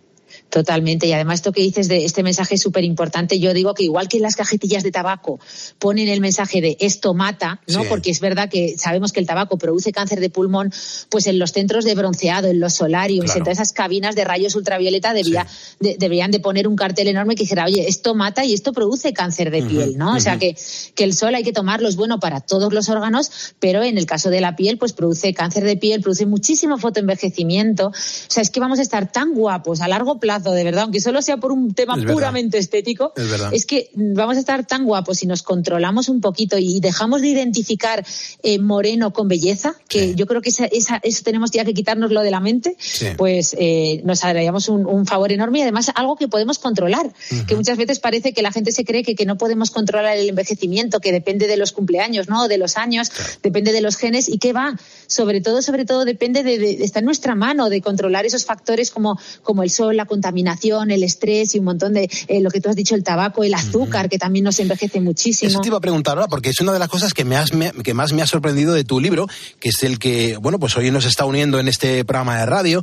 S17: Totalmente, y además esto que dices de este mensaje es súper importante. Yo digo que igual que en las cajetillas de tabaco ponen el mensaje de esto mata, ¿no? Sí. Porque es verdad que sabemos que el tabaco produce cáncer de pulmón, pues en los centros de bronceado, en los solariums, claro, en todas esas cabinas de rayos ultravioleta deberían de poner un cartel enorme que dijera, oye, esto mata y esto produce cáncer de piel, ¿no? O sea que el sol hay que tomarlo, es bueno para todos los órganos, pero en el caso de la piel, pues produce cáncer de piel, produce muchísimo fotoenvejecimiento. O sea, es que vamos a estar tan guapos a largo plazo, de verdad, aunque solo sea por un tema puramente estético, es que vamos a estar tan guapos si nos controlamos un poquito y dejamos de identificar moreno con belleza, que yo creo que eso tenemos ya que quitárnoslo de la mente, pues nos haríamos un favor enorme y además algo que podemos controlar, que muchas veces parece que la gente se cree que no podemos controlar el envejecimiento, que depende de los cumpleaños, ¿no? De los años, depende de los genes, y que va, sobre todo depende de está en nuestra mano de controlar esos factores como el sol, la contaminación, el estrés y un montón de lo que tú has dicho, el tabaco, el azúcar, que también nos envejece muchísimo.
S9: Eso te iba a preguntar ahora, porque es una de las cosas que más me ha sorprendido de tu libro, que es el que, bueno, pues hoy nos está uniendo en este programa de radio,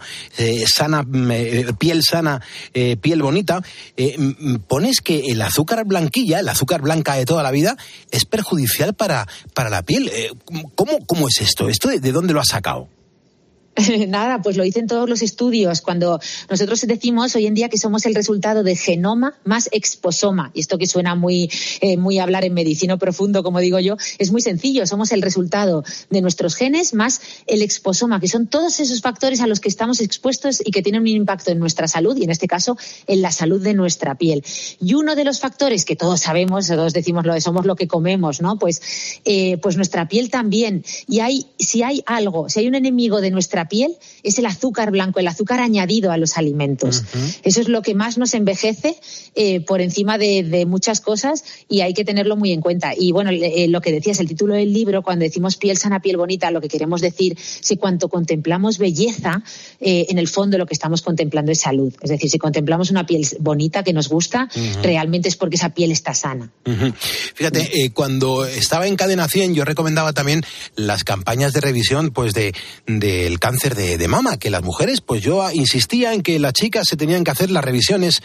S9: piel sana, piel bonita. Pones que el azúcar blanquilla, el azúcar blanca de toda la vida, es perjudicial para la piel. ¿Cómo es esto? ¿Esto de dónde lo has sacado?
S17: Nada, pues lo dicen todos los estudios. Cuando nosotros decimos hoy en día que somos el resultado de genoma más exposoma, y esto que suena muy hablar en medicina profundo, como digo yo, es muy sencillo. Somos el resultado de nuestros genes más el exposoma, que son todos esos factores a los que estamos expuestos y que tienen un impacto en nuestra salud y en este caso en la salud de nuestra piel. Y uno de los factores que todos sabemos, todos decimos somos lo que comemos, ¿no? Pues nuestra piel también. Y si hay un enemigo de nuestra piel, es el azúcar blanco, el azúcar añadido a los alimentos. Eso es lo que más nos envejece por encima de muchas cosas, y hay que tenerlo muy en cuenta. Y bueno, lo que decías, el título del libro, cuando decimos piel sana, piel bonita, lo que queremos decir es que cuando contemplamos belleza, en el fondo lo que estamos contemplando es salud. Es decir, si contemplamos una piel bonita que nos gusta, realmente es porque esa piel está sana.
S9: Fíjate, cuando estaba en Cadena 100 yo recomendaba también las campañas de revisión pues del cáncer de mama, que las mujeres, pues yo insistía en que las chicas se tenían que hacer las revisiones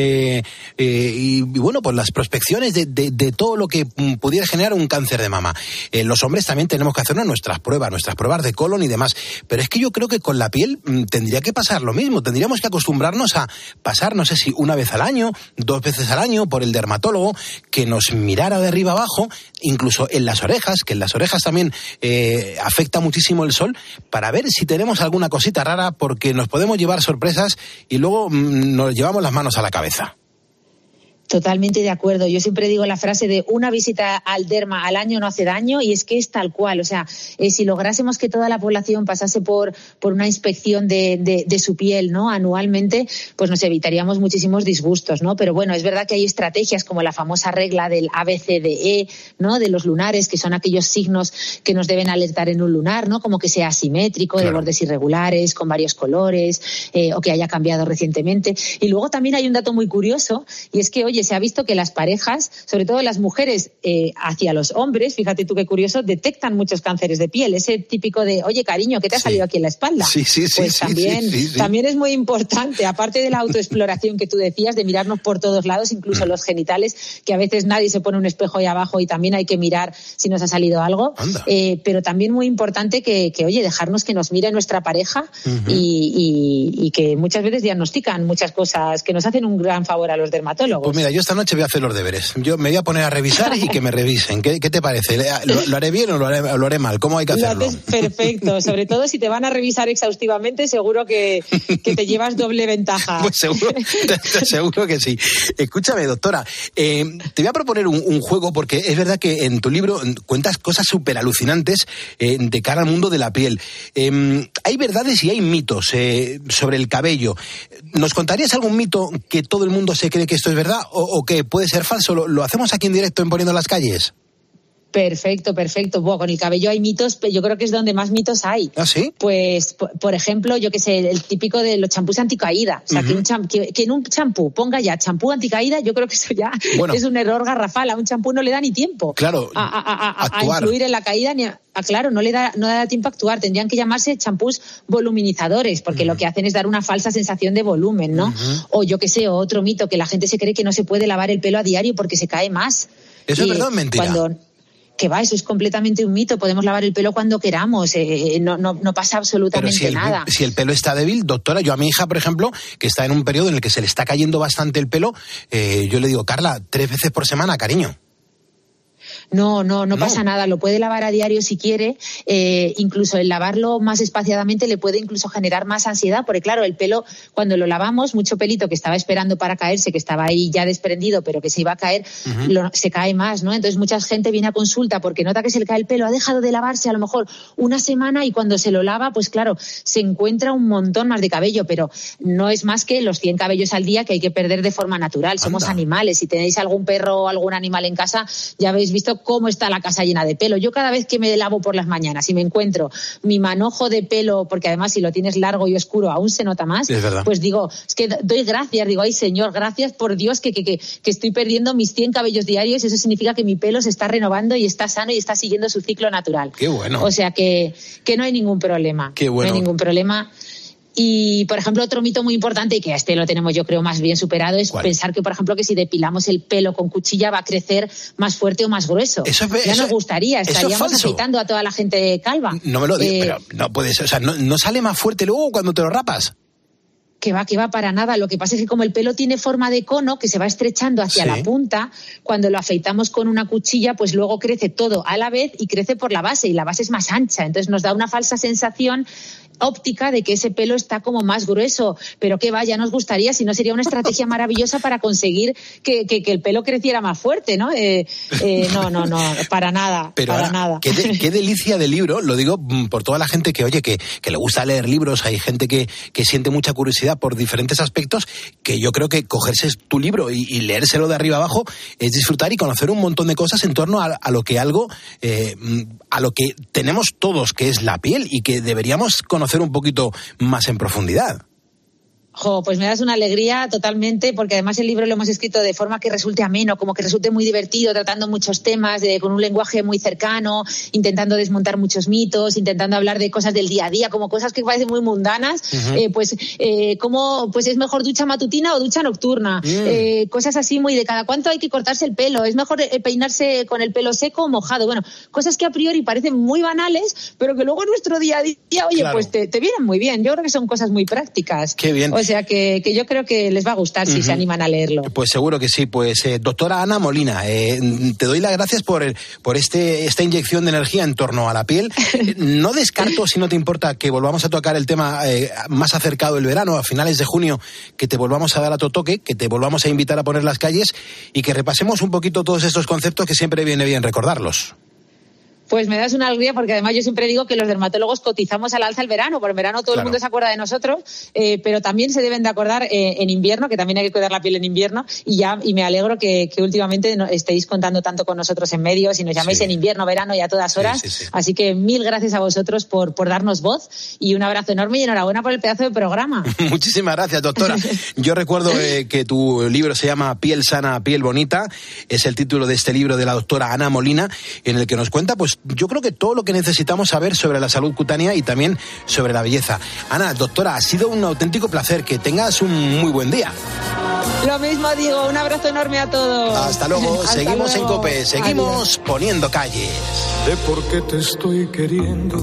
S9: y bueno, pues las prospecciones de todo lo que pudiera generar un cáncer de mama. Los hombres también tenemos que hacernos nuestras pruebas de colon y demás, pero es que yo creo que con la piel tendría que pasar lo mismo, tendríamos que acostumbrarnos a pasar, no sé si una vez al año, 2 veces al año, por el dermatólogo, que nos mirara de arriba abajo, incluso en las orejas, que en las orejas también afecta muchísimo el sol, para ver si tenemos alguna cosita rara, porque nos podemos llevar sorpresas y luego nos llevamos las manos a la cabeza.
S17: Totalmente de acuerdo. Yo siempre digo la frase de una visita al derma al año no hace daño, y es que es tal cual. O sea, si lográsemos que toda la población pasase por una inspección de su piel, ¿no?, anualmente, pues nos evitaríamos muchísimos disgustos, ¿no? Pero bueno, es verdad que hay estrategias como la famosa regla del ABCDE, ¿no?, de los lunares, que son aquellos signos que nos deben alertar en un lunar, ¿no?, como que sea asimétrico, de bordes irregulares, con varios colores, o que haya cambiado recientemente. Y luego también hay un dato muy curioso, y es que, oye, se ha visto que las parejas, sobre todo las mujeres hacia los hombres, fíjate tú qué curioso, detectan muchos cánceres de piel. Ese típico de, oye, cariño, ¿qué te ha salido aquí en la espalda? Pues también es muy importante, aparte de la autoexploración que tú decías, de mirarnos por todos lados, incluso los genitales, que a veces nadie se pone un espejo ahí abajo y también hay que mirar si nos ha salido algo. Pero también muy importante que, oye, dejarnos que nos mire nuestra pareja y que muchas veces diagnostican muchas cosas que nos hacen un gran favor a los dermatólogos.
S9: Pues mira, yo esta noche voy a hacer los deberes. Yo me voy a poner a revisar y que me revisen. ¿Qué te parece? ¿Lo haré bien o lo haré mal? ¿Cómo hay que hacerlo?
S17: Lo haces perfecto. Sobre todo si te van a revisar exhaustivamente, seguro que te llevas doble ventaja.
S9: Pues seguro que sí. Escúchame, doctora, te voy a proponer un juego, porque es verdad que en tu libro cuentas cosas súper alucinantes de cara al mundo de la piel. Hay verdades y hay mitos sobre el cabello. ¿Nos contarías algún mito que todo el mundo se cree que esto es verdad o que puede ser falso? ¿Lo hacemos aquí en directo en Poniendo las Calles?
S17: Perfecto. Bueno, con el cabello hay mitos, pero yo creo que es donde más mitos hay.
S9: ¿Ah, sí?
S17: Pues, por ejemplo, yo que sé, el típico de los champús anticaída. O sea, que en un champú ponga ya champú anticaída, yo creo que eso ya es un error garrafal. A un champú no le da ni tiempo a influir en la caída ni claro, no da tiempo a actuar. Tendrían que llamarse champús voluminizadores, porque lo que hacen es dar una falsa sensación de volumen, ¿no? O yo que sé, otro mito, que la gente se cree que no se puede lavar el pelo a diario porque se cae más.
S9: ¿Eso es verdad o mentira?
S17: Que va, eso es completamente un mito. Podemos lavar el pelo cuando queramos, no pasa absolutamente nada.
S9: Si el pelo está débil, doctora, yo a mi hija, por ejemplo, que está en un periodo en el que se le está cayendo bastante el pelo, yo le digo, Carla, 3 veces por semana, cariño.
S17: No pasa nada, lo puede lavar a diario si quiere, incluso el lavarlo más espaciadamente le puede incluso generar más ansiedad, porque claro, el pelo, cuando lo lavamos, mucho pelito que estaba esperando para caerse, que estaba ahí ya desprendido, pero que se iba a caer, se cae más, ¿no? Entonces mucha gente viene a consulta porque nota que se le cae el pelo, ha dejado de lavarse a lo mejor una semana y cuando se lo lava, pues claro, se encuentra un montón más de cabello, pero no es más que los 100 cabellos al día que hay que perder de forma natural. Somos animales, si tenéis algún perro o algún animal en casa, ya habéis visto cómo está la casa llena de pelo. Yo cada vez que me lavo por las mañanas y me encuentro mi manojo de pelo, porque además si lo tienes largo y oscuro aún se nota más, pues digo, es que doy gracias, digo, ay Señor, gracias por Dios que estoy perdiendo mis 100 cabellos diarios, eso significa que mi pelo se está renovando y está sano y está siguiendo su ciclo natural.
S9: Qué bueno.
S17: O sea que no hay ningún problema.
S9: Qué bueno.
S17: No hay ningún problema. Y, por ejemplo, otro mito muy importante, y que a este lo tenemos yo creo más bien superado, es pensar que, por ejemplo, que si depilamos el pelo con cuchilla va a crecer más fuerte o más que nos gustaría, estaríamos afeitando a toda la gente calva.
S9: No me lo digas, pero no puede ser, o sea, no sale más fuerte luego cuando te lo rapas.
S17: Que va para nada. Lo que pasa es que como el pelo tiene forma de cono, que se va estrechando hacia la punta, cuando lo afeitamos con una cuchilla, pues luego crece todo a la vez y crece por la base, y la base es más ancha. Entonces nos da una falsa sensación óptica de que ese pelo está como más grueso, pero que ya nos gustaría, si no sería una estrategia maravillosa para conseguir que el pelo creciera más fuerte, ¿no? No, para nada.
S9: Pero
S17: para
S9: Ana,
S17: nada.
S9: Qué delicia de libro, lo digo por toda la gente que, oye, que le gusta leer libros, hay gente que siente mucha curiosidad por diferentes aspectos, que yo creo que cogerse tu libro y leérselo de arriba abajo es disfrutar y conocer un montón de cosas en torno a lo que tenemos todos, que es la piel, y que deberíamos conocer un poquito más en profundidad.
S17: Pues me das una alegría totalmente, porque además el libro lo hemos escrito de forma que resulte ameno, como que resulte muy divertido, tratando muchos temas, con un lenguaje muy cercano, intentando desmontar muchos mitos, intentando hablar de cosas del día a día, como cosas que parecen muy mundanas, como pues es mejor ducha matutina o ducha nocturna, cosas así muy de cada cuánto hay que cortarse el pelo, es mejor peinarse con el pelo seco o mojado, bueno, cosas que a priori parecen muy banales, pero que luego en nuestro día a día, oye, pues te vienen muy bien. Yo creo que son cosas muy prácticas.
S9: Qué bien.
S17: O sea que yo creo que les va a gustar si se animan a leerlo.
S9: Pues seguro que sí. Pues doctora Ana Molina, te doy las gracias por esta inyección de energía en torno a la piel. No descarto, si no te importa, que volvamos a tocar el tema más acercado del verano, a finales de junio, que te volvamos a dar a tu toque, que te volvamos a invitar a poner las calles y que repasemos un poquito todos estos conceptos que siempre viene bien recordarlos.
S17: Pues me das una alegría, porque además yo siempre digo que los dermatólogos cotizamos al alza el verano. Por el verano todo el mundo se acuerda de nosotros, pero también se deben de acordar en invierno, que también hay que cuidar la piel en invierno, y me alegro que últimamente estéis contando tanto con nosotros en medios y nos llaméis en invierno, verano y a todas horas. Sí. Así que mil gracias a vosotros por darnos voz, y un abrazo enorme y enhorabuena por el pedazo de programa.
S9: Muchísimas gracias, doctora. Yo recuerdo que tu libro se llama Piel sana, piel bonita. Es el título de este libro de la doctora Ana Molina, en el que nos cuenta, pues yo creo que todo lo que necesitamos saber sobre la salud cutánea y también sobre la belleza. Ana, doctora, ha sido un auténtico placer. Que tengas un muy buen día.
S17: Lo mismo digo, un abrazo enorme a todos.
S9: Hasta luego. Seguimos
S17: luego.
S9: En COPE, seguimos poniendo calles.
S2: De por qué te estoy queriendo,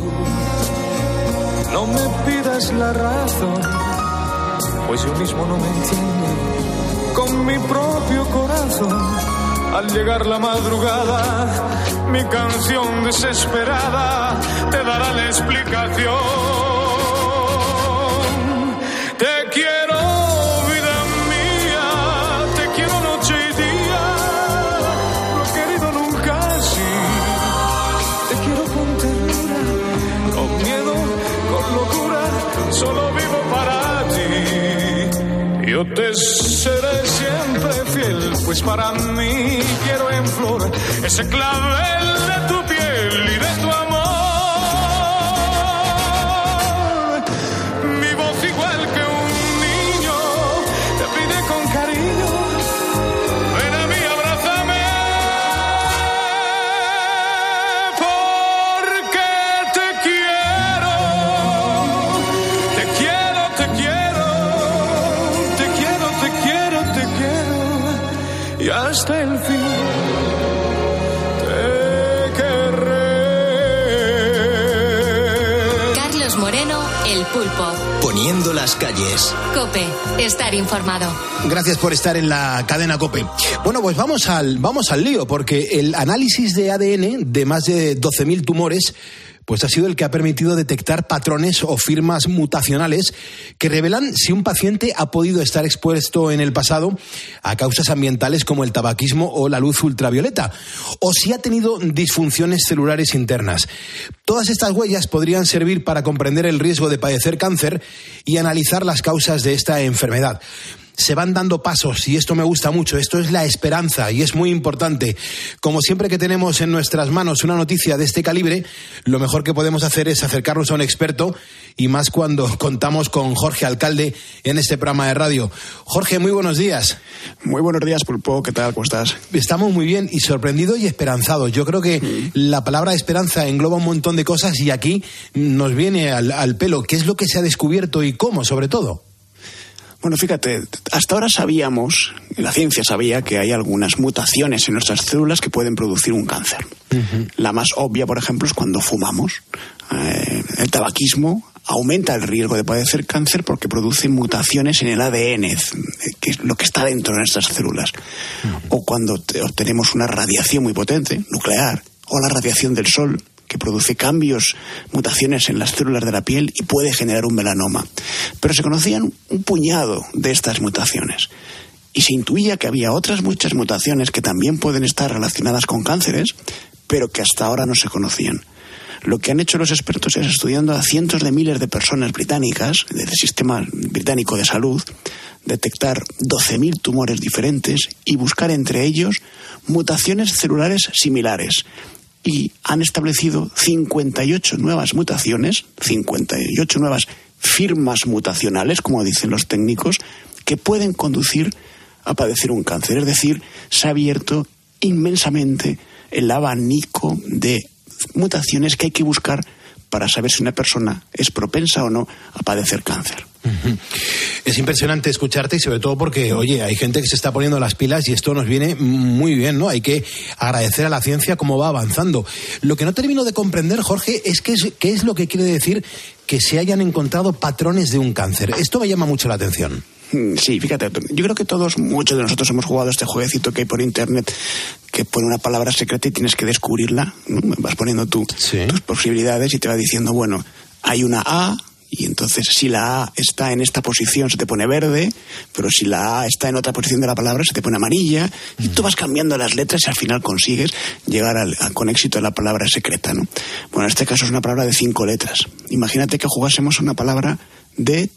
S2: no me pidas la razón, pues yo mismo no me entiendo con mi propio corazón. Al llegar la madrugada, mi canción desesperada te dará la explicación. Te quiero, vida mía, te quiero noche y día, no he querido nunca así. Te quiero con ternura, con miedo, con locura, solo vivo para ti. Yo te seré siempre fiel. pues para mí quiero en flor ese clavel de tu piel y de tu amor. Mi voz igual que un niño te pide con cariño, ven a mí, abrázame, porque te quiero, te quiero, te quiero, te quiero, te quiero, te quiero, y hasta el fin te querré.
S3: Carlos Moreno, El Pulpo.
S12: Poniendo las calles.
S3: COPE, estar informado.
S9: Gracias por estar en la cadena COPE. Bueno, pues vamos al lío, porque el análisis de ADN de más de 12.000 tumores pues ha sido el que ha permitido detectar patrones o firmas mutacionales que revelan si un paciente ha podido estar expuesto en el pasado a causas ambientales como el tabaquismo o la luz ultravioleta, o si ha tenido disfunciones celulares internas. Todas estas huellas podrían servir para comprender el riesgo de padecer cáncer y analizar las causas de esta enfermedad. Se van dando pasos y esto me gusta mucho, esto es la esperanza y es muy importante. Como siempre que tenemos en nuestras manos una noticia de este calibre, lo mejor que podemos hacer es acercarnos a un experto y más cuando contamos con Jorge Alcalde en este programa de radio. Jorge, muy buenos días.
S18: Muy buenos días, Pulpo, ¿qué tal? ¿Cómo estás?
S9: Estamos muy bien y sorprendidos y esperanzados. Yo creo que la palabra esperanza engloba un montón de cosas y aquí nos viene al pelo. ¿Qué es lo que se ha descubierto y cómo, sobre todo?
S18: Bueno, fíjate, hasta ahora sabíamos, la ciencia sabía que hay algunas mutaciones en nuestras células que pueden producir un cáncer. La más obvia, por ejemplo, es cuando fumamos. El tabaquismo aumenta el riesgo de padecer cáncer porque produce mutaciones en el ADN, que es lo que está dentro de nuestras células. O cuando obtenemos una radiación muy potente, nuclear, o la radiación del sol, que produce cambios, mutaciones en las células de la piel y puede generar un melanoma. Pero se conocían un puñado de estas mutaciones. Y se intuía que había otras muchas mutaciones que también pueden estar relacionadas con cánceres, pero que hasta ahora no se conocían. Lo que han hecho los expertos es, estudiando a cientos de miles de personas británicas, del sistema británico de salud, detectar 12.000 tumores diferentes y buscar entre ellos mutaciones celulares similares. Y han establecido 58 nuevas mutaciones, 58 nuevas firmas mutacionales, como dicen los técnicos, que pueden conducir a padecer un cáncer. Es decir, se ha abierto inmensamente el abanico de mutaciones que hay que buscar para saber si una persona es propensa o no a padecer cáncer.
S9: Es impresionante escucharte y sobre todo porque, oye, hay gente que se está poniendo las pilas y esto nos viene muy bien, ¿no? Hay que agradecer a la ciencia cómo va avanzando. Lo que no termino de comprender, Jorge, es qué es lo que quiere decir que se hayan encontrado patrones de un cáncer. Esto me llama mucho la atención.
S18: Sí, fíjate, yo creo que muchos de nosotros hemos jugado este jueguecito que hay por internet, que pone una palabra secreta y tienes que descubrirla, ¿no? Vas poniendo tus posibilidades y te va diciendo, bueno, hay una A, y entonces si la A está en esta posición se te pone verde, pero si la A está en otra posición de la palabra se te pone amarilla, y tú vas cambiando las letras y al final consigues llegar con éxito a la palabra secreta, ¿no? Bueno, en este caso es una palabra de 5 letras. Imagínate que jugásemos una palabra de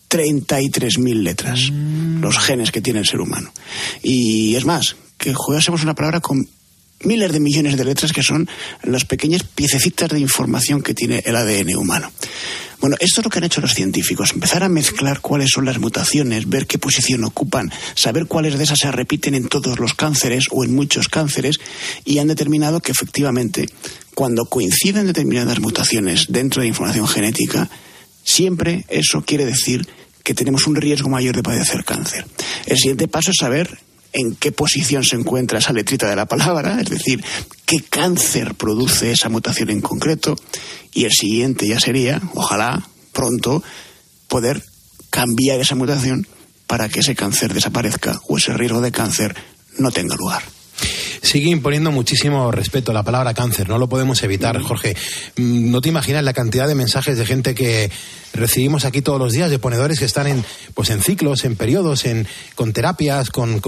S18: 33.000 letras, los genes que tiene el ser humano. Y es más, que jugásemos una palabra con miles de millones de letras, que son las pequeñas piececitas de información que tiene el ADN humano. Bueno, esto es lo que han hecho los científicos, empezar a mezclar cuáles son las mutaciones, ver qué posición ocupan, saber cuáles de esas se repiten en todos los cánceres o en muchos cánceres, y han determinado que efectivamente, cuando coinciden determinadas mutaciones dentro de información genética, siempre eso quiere decir que tenemos un riesgo mayor de padecer cáncer. El siguiente paso es saber en qué posición se encuentra esa letrita de la palabra, es decir, qué cáncer produce esa mutación en concreto, y el siguiente ya sería, ojalá, pronto, poder cambiar esa mutación para que ese cáncer desaparezca o ese riesgo de cáncer no tenga lugar.
S9: Sigue imponiendo muchísimo respeto a la palabra cáncer, no lo podemos evitar, Jorge. No te imaginas la cantidad de mensajes de gente que recibimos aquí todos los días, de ponedores que están en ciclos, en periodos, con terapias, con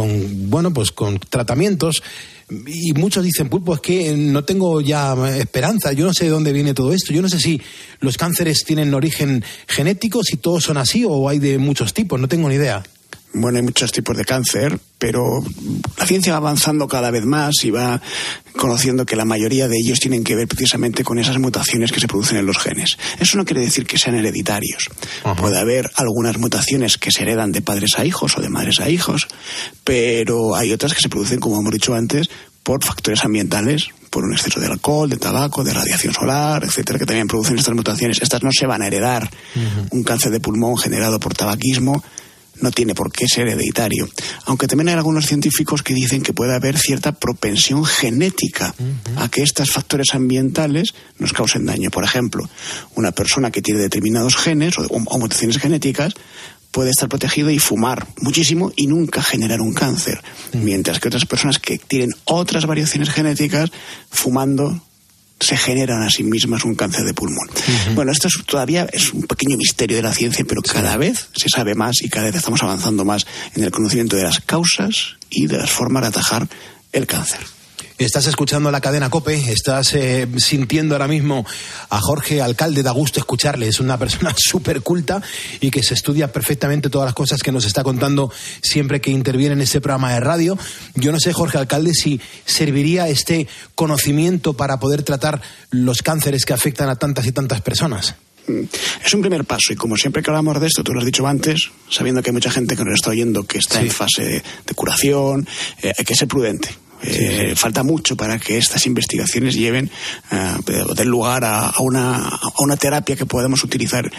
S9: tratamientos, y muchos dicen, Pulpo, es que no tengo ya esperanza, yo no sé de dónde viene todo esto, yo no sé si los cánceres tienen origen genético, si todos son así o hay de muchos tipos, no tengo ni idea.
S18: Bueno, hay muchos tipos de cáncer, pero la ciencia va avanzando cada vez más y va conociendo que la mayoría de ellos tienen que ver precisamente con esas mutaciones que se producen en los genes. Eso no quiere decir que sean hereditarios. Puede haber algunas mutaciones que se heredan de padres a hijos o de madres a hijos, pero hay otras que se producen, como hemos dicho antes, por factores ambientales, por un exceso de alcohol, de tabaco, de radiación solar, etcétera, que también producen estas mutaciones. Estas no se van a heredar. Un cáncer de pulmón generado por tabaquismo no tiene por qué ser hereditario. Aunque también hay algunos científicos que dicen que puede haber cierta propensión genética a que estos factores ambientales nos causen daño. Por ejemplo, una persona que tiene determinados genes o mutaciones genéticas puede estar protegido y fumar muchísimo y nunca generar un cáncer. Mientras que otras personas que tienen otras variaciones genéticas, fumando, se generan a sí mismas un cáncer de pulmón. Bueno, esto todavía es un pequeño misterio de la ciencia, pero cada vez se sabe más y cada vez estamos avanzando más en el conocimiento de las causas y de las formas de atajar el cáncer.
S9: Estás escuchando la cadena COPE, estás sintiendo ahora mismo a Jorge Alcalde, da gusto escucharle, es una persona súper culta y que se estudia perfectamente todas las cosas que nos está contando siempre que interviene en este programa de radio. Yo no sé, Jorge Alcalde, si serviría este conocimiento para poder tratar los cánceres que afectan a tantas y tantas personas.
S18: Es un primer paso y como siempre que hablamos de esto, tú lo has dicho antes, sabiendo que hay mucha gente que nos está oyendo que está en fase de curación, hay que ser prudente. Falta mucho para que estas investigaciones lleven den lugar a una terapia que podemos utilizar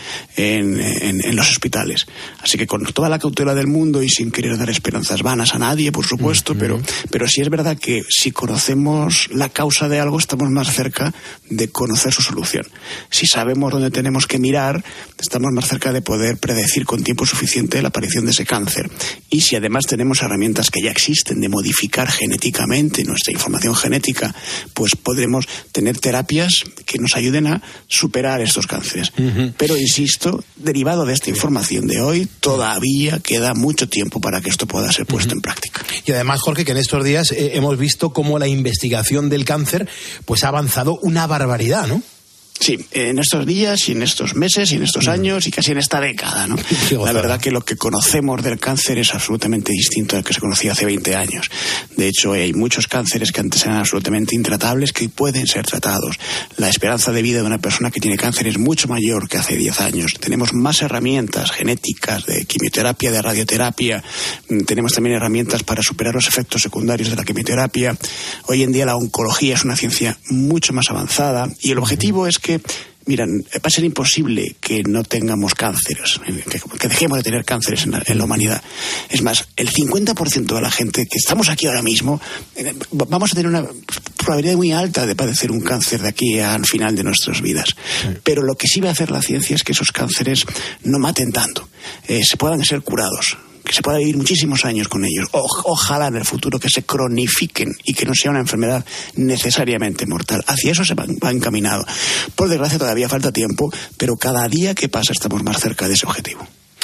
S18: en los hospitales. Así que con toda la cautela del mundo y sin querer dar esperanzas vanas a nadie, por supuesto, pero sí es verdad que si conocemos la causa de algo estamos más cerca de conocer su solución. Si sabemos dónde tenemos que mirar, estamos más cerca de poder predecir con tiempo suficiente la aparición de ese cáncer. Y si además tenemos herramientas que ya existen de modificar genéticamente nuestra información genética, pues podremos tener terapias que nos ayuden a superar estos cánceres. Pero insisto, derivado de esta información de hoy, todavía queda mucho tiempo para que esto pueda ser puesto en práctica.
S9: Y además, Jorge, que en estos días hemos visto cómo la investigación del cáncer pues ha avanzado una barbaridad, ¿no?
S18: Sí, en estos días y en estos meses y en estos años y casi en esta década, ¿no? La verdad que lo que conocemos del cáncer es absolutamente distinto al que se conocía hace 20 años. De hecho, hay muchos cánceres que antes eran absolutamente intratables que pueden ser tratados. La esperanza de vida de una persona que tiene cáncer es mucho mayor que hace 10 años. Tenemos más herramientas genéticas de quimioterapia, de radioterapia. Tenemos también herramientas para superar los efectos secundarios de la quimioterapia. Hoy en día la oncología es una ciencia mucho más avanzada y el objetivo es que, miran, va a ser imposible que no tengamos cánceres, que dejemos de tener cánceres en la humanidad. Es más, el 50% de la gente que estamos aquí ahora mismo vamos a tener una probabilidad muy alta de padecer un cáncer de aquí al final de nuestras vidas. Pero lo que sí va a hacer la ciencia es que esos cánceres no maten tanto, se puedan ser curados, que se pueda vivir muchísimos años con ellos. Ojalá en el futuro que se cronifiquen y que no sea una enfermedad necesariamente mortal. Hacia eso se va encaminado. Por desgracia todavía falta tiempo, pero cada día que pasa estamos más cerca de ese objetivo.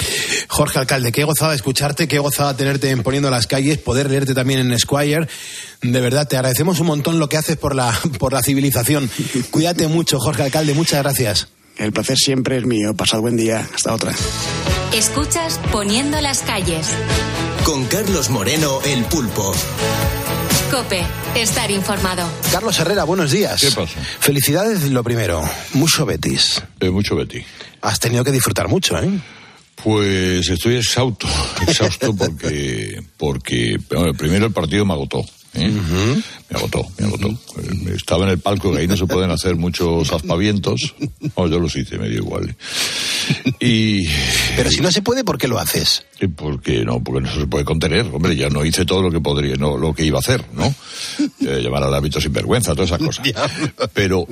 S9: Jorge Alcalde, qué gozada escucharte, qué gozada tenerte en Poniendo las Calles, poder leerte también en Esquire. De verdad, te agradecemos un montón lo que haces por la civilización. Cuídate mucho, Jorge Alcalde, muchas gracias.
S18: El placer siempre es mío. Pasad buen día. Hasta otra.
S3: Escuchas Poniendo las Calles.
S12: Con Carlos Moreno, el Pulpo.
S3: COPE, estar informado.
S9: Carlos Herrera, buenos días.
S19: ¿Qué pasa?
S9: Felicidades, lo primero. Mucho Betis.
S19: Mucho Betis.
S9: Has tenido que disfrutar mucho, ¿eh?
S19: Pues estoy exhausto porque bueno, primero el partido me agotó. Me agotó. Estaba en el palco, que ahí no se pueden hacer muchos aspavientos. No, yo los hice, me dio igual.
S9: Pero si no se puede, ¿por qué lo haces?
S19: Porque no se puede contener. Hombre, ya no hice todo lo que podría, no lo que iba a hacer, ¿no? Llamar al árbitro sinvergüenza, todas esas cosas. Pero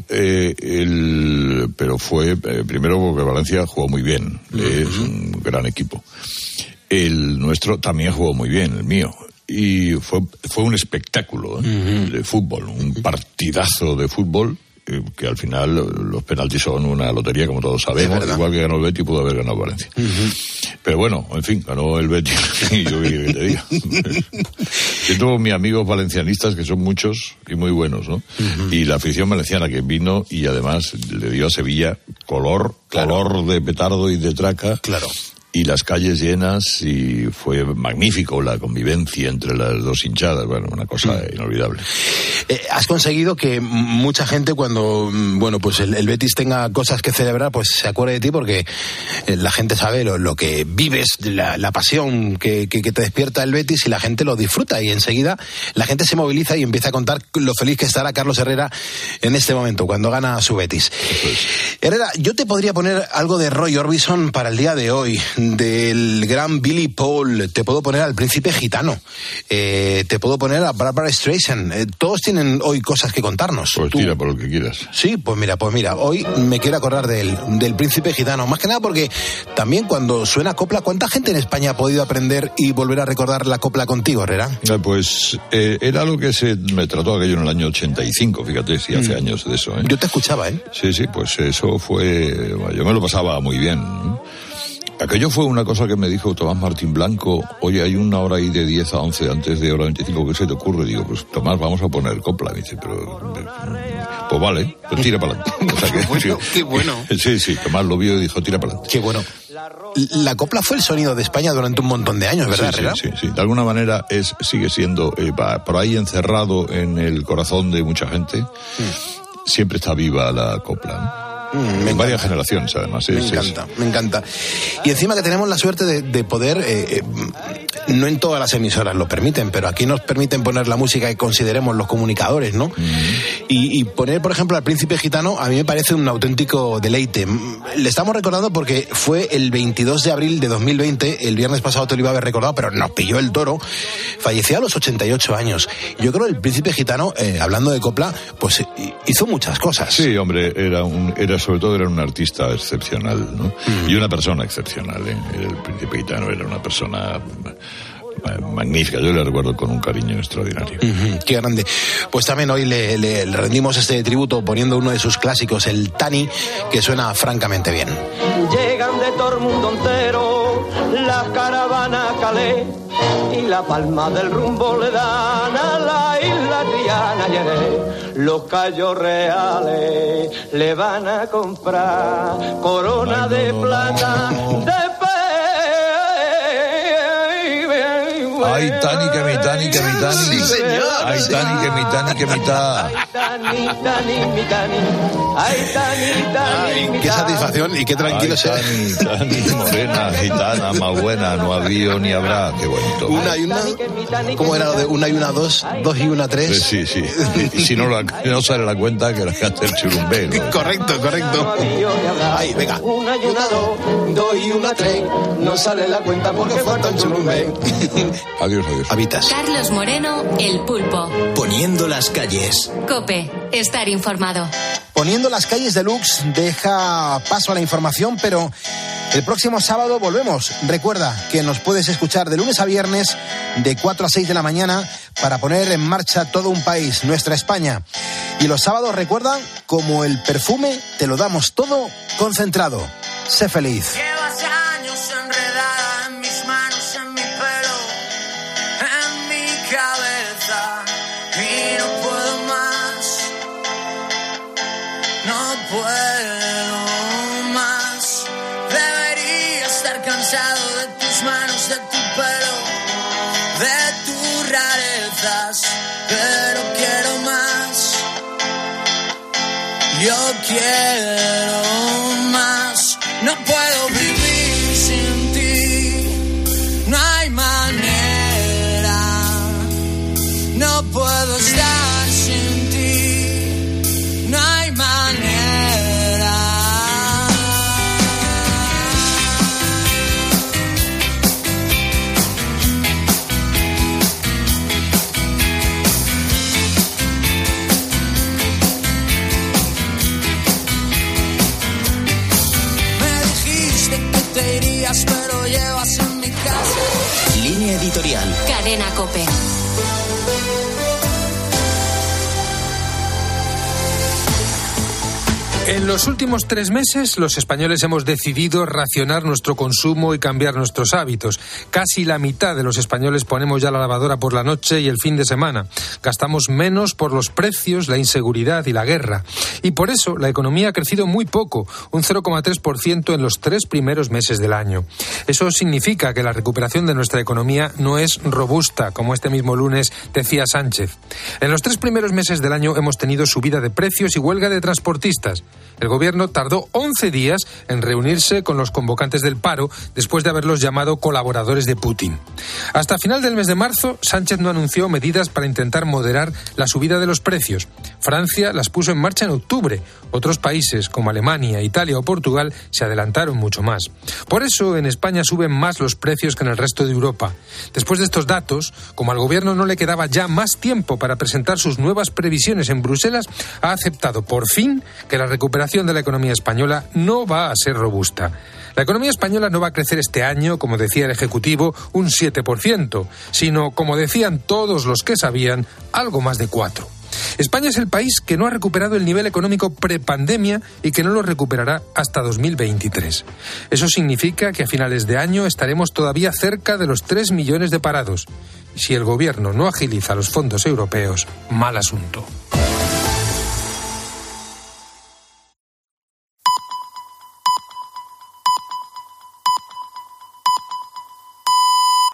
S19: fue primero porque Valencia jugó muy bien, es un gran equipo. El nuestro también jugó muy bien, el mío. Y fue un espectáculo de fútbol, un partidazo de fútbol, que al final los penaltis son una lotería, como todos sabemos, igual que ganó el Betis, pudo haber ganado Valencia. Pero bueno, en fin, ganó el Betis, y yo que te diga. Yo tengo mis amigos valencianistas, que son muchos y muy buenos, ¿no? Y la afición valenciana que vino y además le dio a Sevilla color de petardo y de traca.
S9: Claro.
S19: y las calles llenas, y fue magnífico la convivencia entre las dos hinchadas, bueno, una cosa inolvidable.
S9: Has conseguido que mucha gente, cuando pues el Betis tenga cosas que celebrar, pues se acuerde de ti, porque la gente sabe lo que vives, la pasión que te despierta el Betis, y la gente lo disfruta, y enseguida la gente se moviliza y empieza a contar lo feliz que estará Carlos Herrera en este momento, cuando gana su Betis. Herrera, yo te podría poner algo de Roy Orbison para el día de hoy, del gran Billy Paul, te puedo poner al Príncipe Gitano, te puedo poner a Barbra Streisand, todos tienen hoy cosas que contarnos.
S19: Pues tira por lo que quieras.
S9: Sí, pues mira, hoy me quiero acordar del Príncipe Gitano, más que nada porque también cuando suena copla, ¿cuánta gente en España ha podido aprender y volver a recordar la copla contigo, Herrera?
S19: Pues era algo que me trató aquello en el año 85, fíjate, si hace años de eso, ¿eh?
S9: Yo te escuchaba, ¿eh?
S19: Sí, pues eso fue... Yo me lo pasaba muy bien. Aquello fue una cosa que me dijo Tomás Martín Blanco: oye, hay una hora ahí de 10 a 11 antes de hora 25, ¿qué se te ocurre? Digo, pues Tomás, vamos a poner copla. Me dice, pero... pues vale, pues tira para adelante. O sea que,
S9: qué bueno.
S19: Sí, Tomás lo vio y dijo, tira para adelante.
S9: Qué bueno. La copla fue el sonido de España durante un montón de años, ¿verdad, Herrera?
S19: Sí. De alguna manera sigue siendo por ahí encerrado en el corazón de mucha gente. Siempre está viva la copla, ¿no? En varias generaciones, además.
S9: Me encanta. Y encima que tenemos la suerte de poder, no en todas las emisoras lo permiten, pero aquí nos permiten poner la música que consideremos los comunicadores, ¿no? Y poner, por ejemplo, al Príncipe Gitano, a mí me parece un auténtico deleite. Le estamos recordando porque fue el 22 de abril de 2020, el viernes pasado te lo iba a haber recordado, pero nos pilló el toro. Falleció a los 88 años. Yo creo que el Príncipe Gitano, hablando de copla, pues hizo muchas cosas.
S19: Sí, hombre, sobre todo era un artista excepcional, ¿no? Y una persona excepcional, ¿eh? El Príncipe Gitano era una persona magnífica, yo le recuerdo con un cariño extraordinario.
S9: Qué grande. Pues también hoy le rendimos este tributo poniendo uno de sus clásicos, el Tani, que suena francamente bien.
S20: Llegan de todo el mundo entero las caravanas Calais, y la palma del rumbo le dan a la isla Triana Llené. Los callos reales le van a comprar corona de plata de
S19: Ay, Tani, que mi Tani.
S9: Sí, señor.
S19: Ay, Tani, que mi Tani.
S9: Ay, qué satisfacción y qué tranquilo ser.
S19: Tani, morena, gitana, más buena, no había ni habrá. Qué bonito.
S9: Una y una. ¿Cómo era lo de una y una dos? Dos y una tres.
S19: Sí. Y si no sale la cuenta, que la gaste el churumbé, ¿no?
S9: Correcto. Ay, venga.
S20: Una y una dos y una tres. No sale la cuenta porque falta un churumbé.
S19: Adiós.
S9: Habitas.
S3: Carlos Moreno, El Pulpo.
S12: Poniendo las calles.
S3: COPE, estar informado.
S9: Poniendo las calles deluxe deja paso a la información, pero el próximo sábado volvemos. Recuerda que nos puedes escuchar de lunes a viernes de 4 a 6 de la mañana para poner en marcha todo un país, nuestra España. Y los sábados, recuerda, como el perfume, te lo damos todo concentrado. Sé feliz.
S11: Llevas años enredada en mis manos, en mi pelo, en mi cabeza, y no puedo más, no puedo más. Debería estar cansado de tus manos, de tu pelo, de tus rarezas, pero quiero más. Yo quiero más. No puedo vivir sin ti, no hay manera. No puedo estar sin ti, no hay manera. Te irías, pero llevas en mi casa.
S12: Línea editorial.
S3: Cadena COPE.
S21: En los últimos 3 meses, los españoles hemos decidido racionar nuestro consumo y cambiar nuestros hábitos. Casi la mitad de los españoles ponemos ya la lavadora por la noche y el fin de semana. Gastamos menos por los precios, la inseguridad y la guerra. Y por eso la economía ha crecido muy poco, un 0,3% en los 3 primeros meses del año. Eso significa que la recuperación de nuestra economía no es robusta, como este mismo lunes decía Sánchez. En los 3 primeros meses del año hemos tenido subida de precios y huelga de transportistas. El gobierno tardó 11 días en reunirse con los convocantes del paro después de haberlos llamado colaboradores de Putin. Hasta final del mes de marzo, Sánchez no anunció medidas para intentar moderar la subida de los precios. Francia las puso en marcha en octubre. Otros países como Alemania, Italia o Portugal se adelantaron mucho más. Por eso en España suben más los precios que en el resto de Europa. Después de estos datos, como al gobierno no le quedaba ya más tiempo para presentar sus nuevas previsiones en Bruselas, ha aceptado por fin que la recuperación de la economía española no va a ser robusta. La economía española no va a crecer este año, como decía el Ejecutivo, un 7%, sino, como decían todos los que sabían, algo más de 4%. España es el país que no ha recuperado el nivel económico prepandemia y que no lo recuperará hasta 2023. Eso significa que a finales de año estaremos todavía cerca de los 3 millones de parados. Si el gobierno no agiliza los fondos europeos, mal asunto.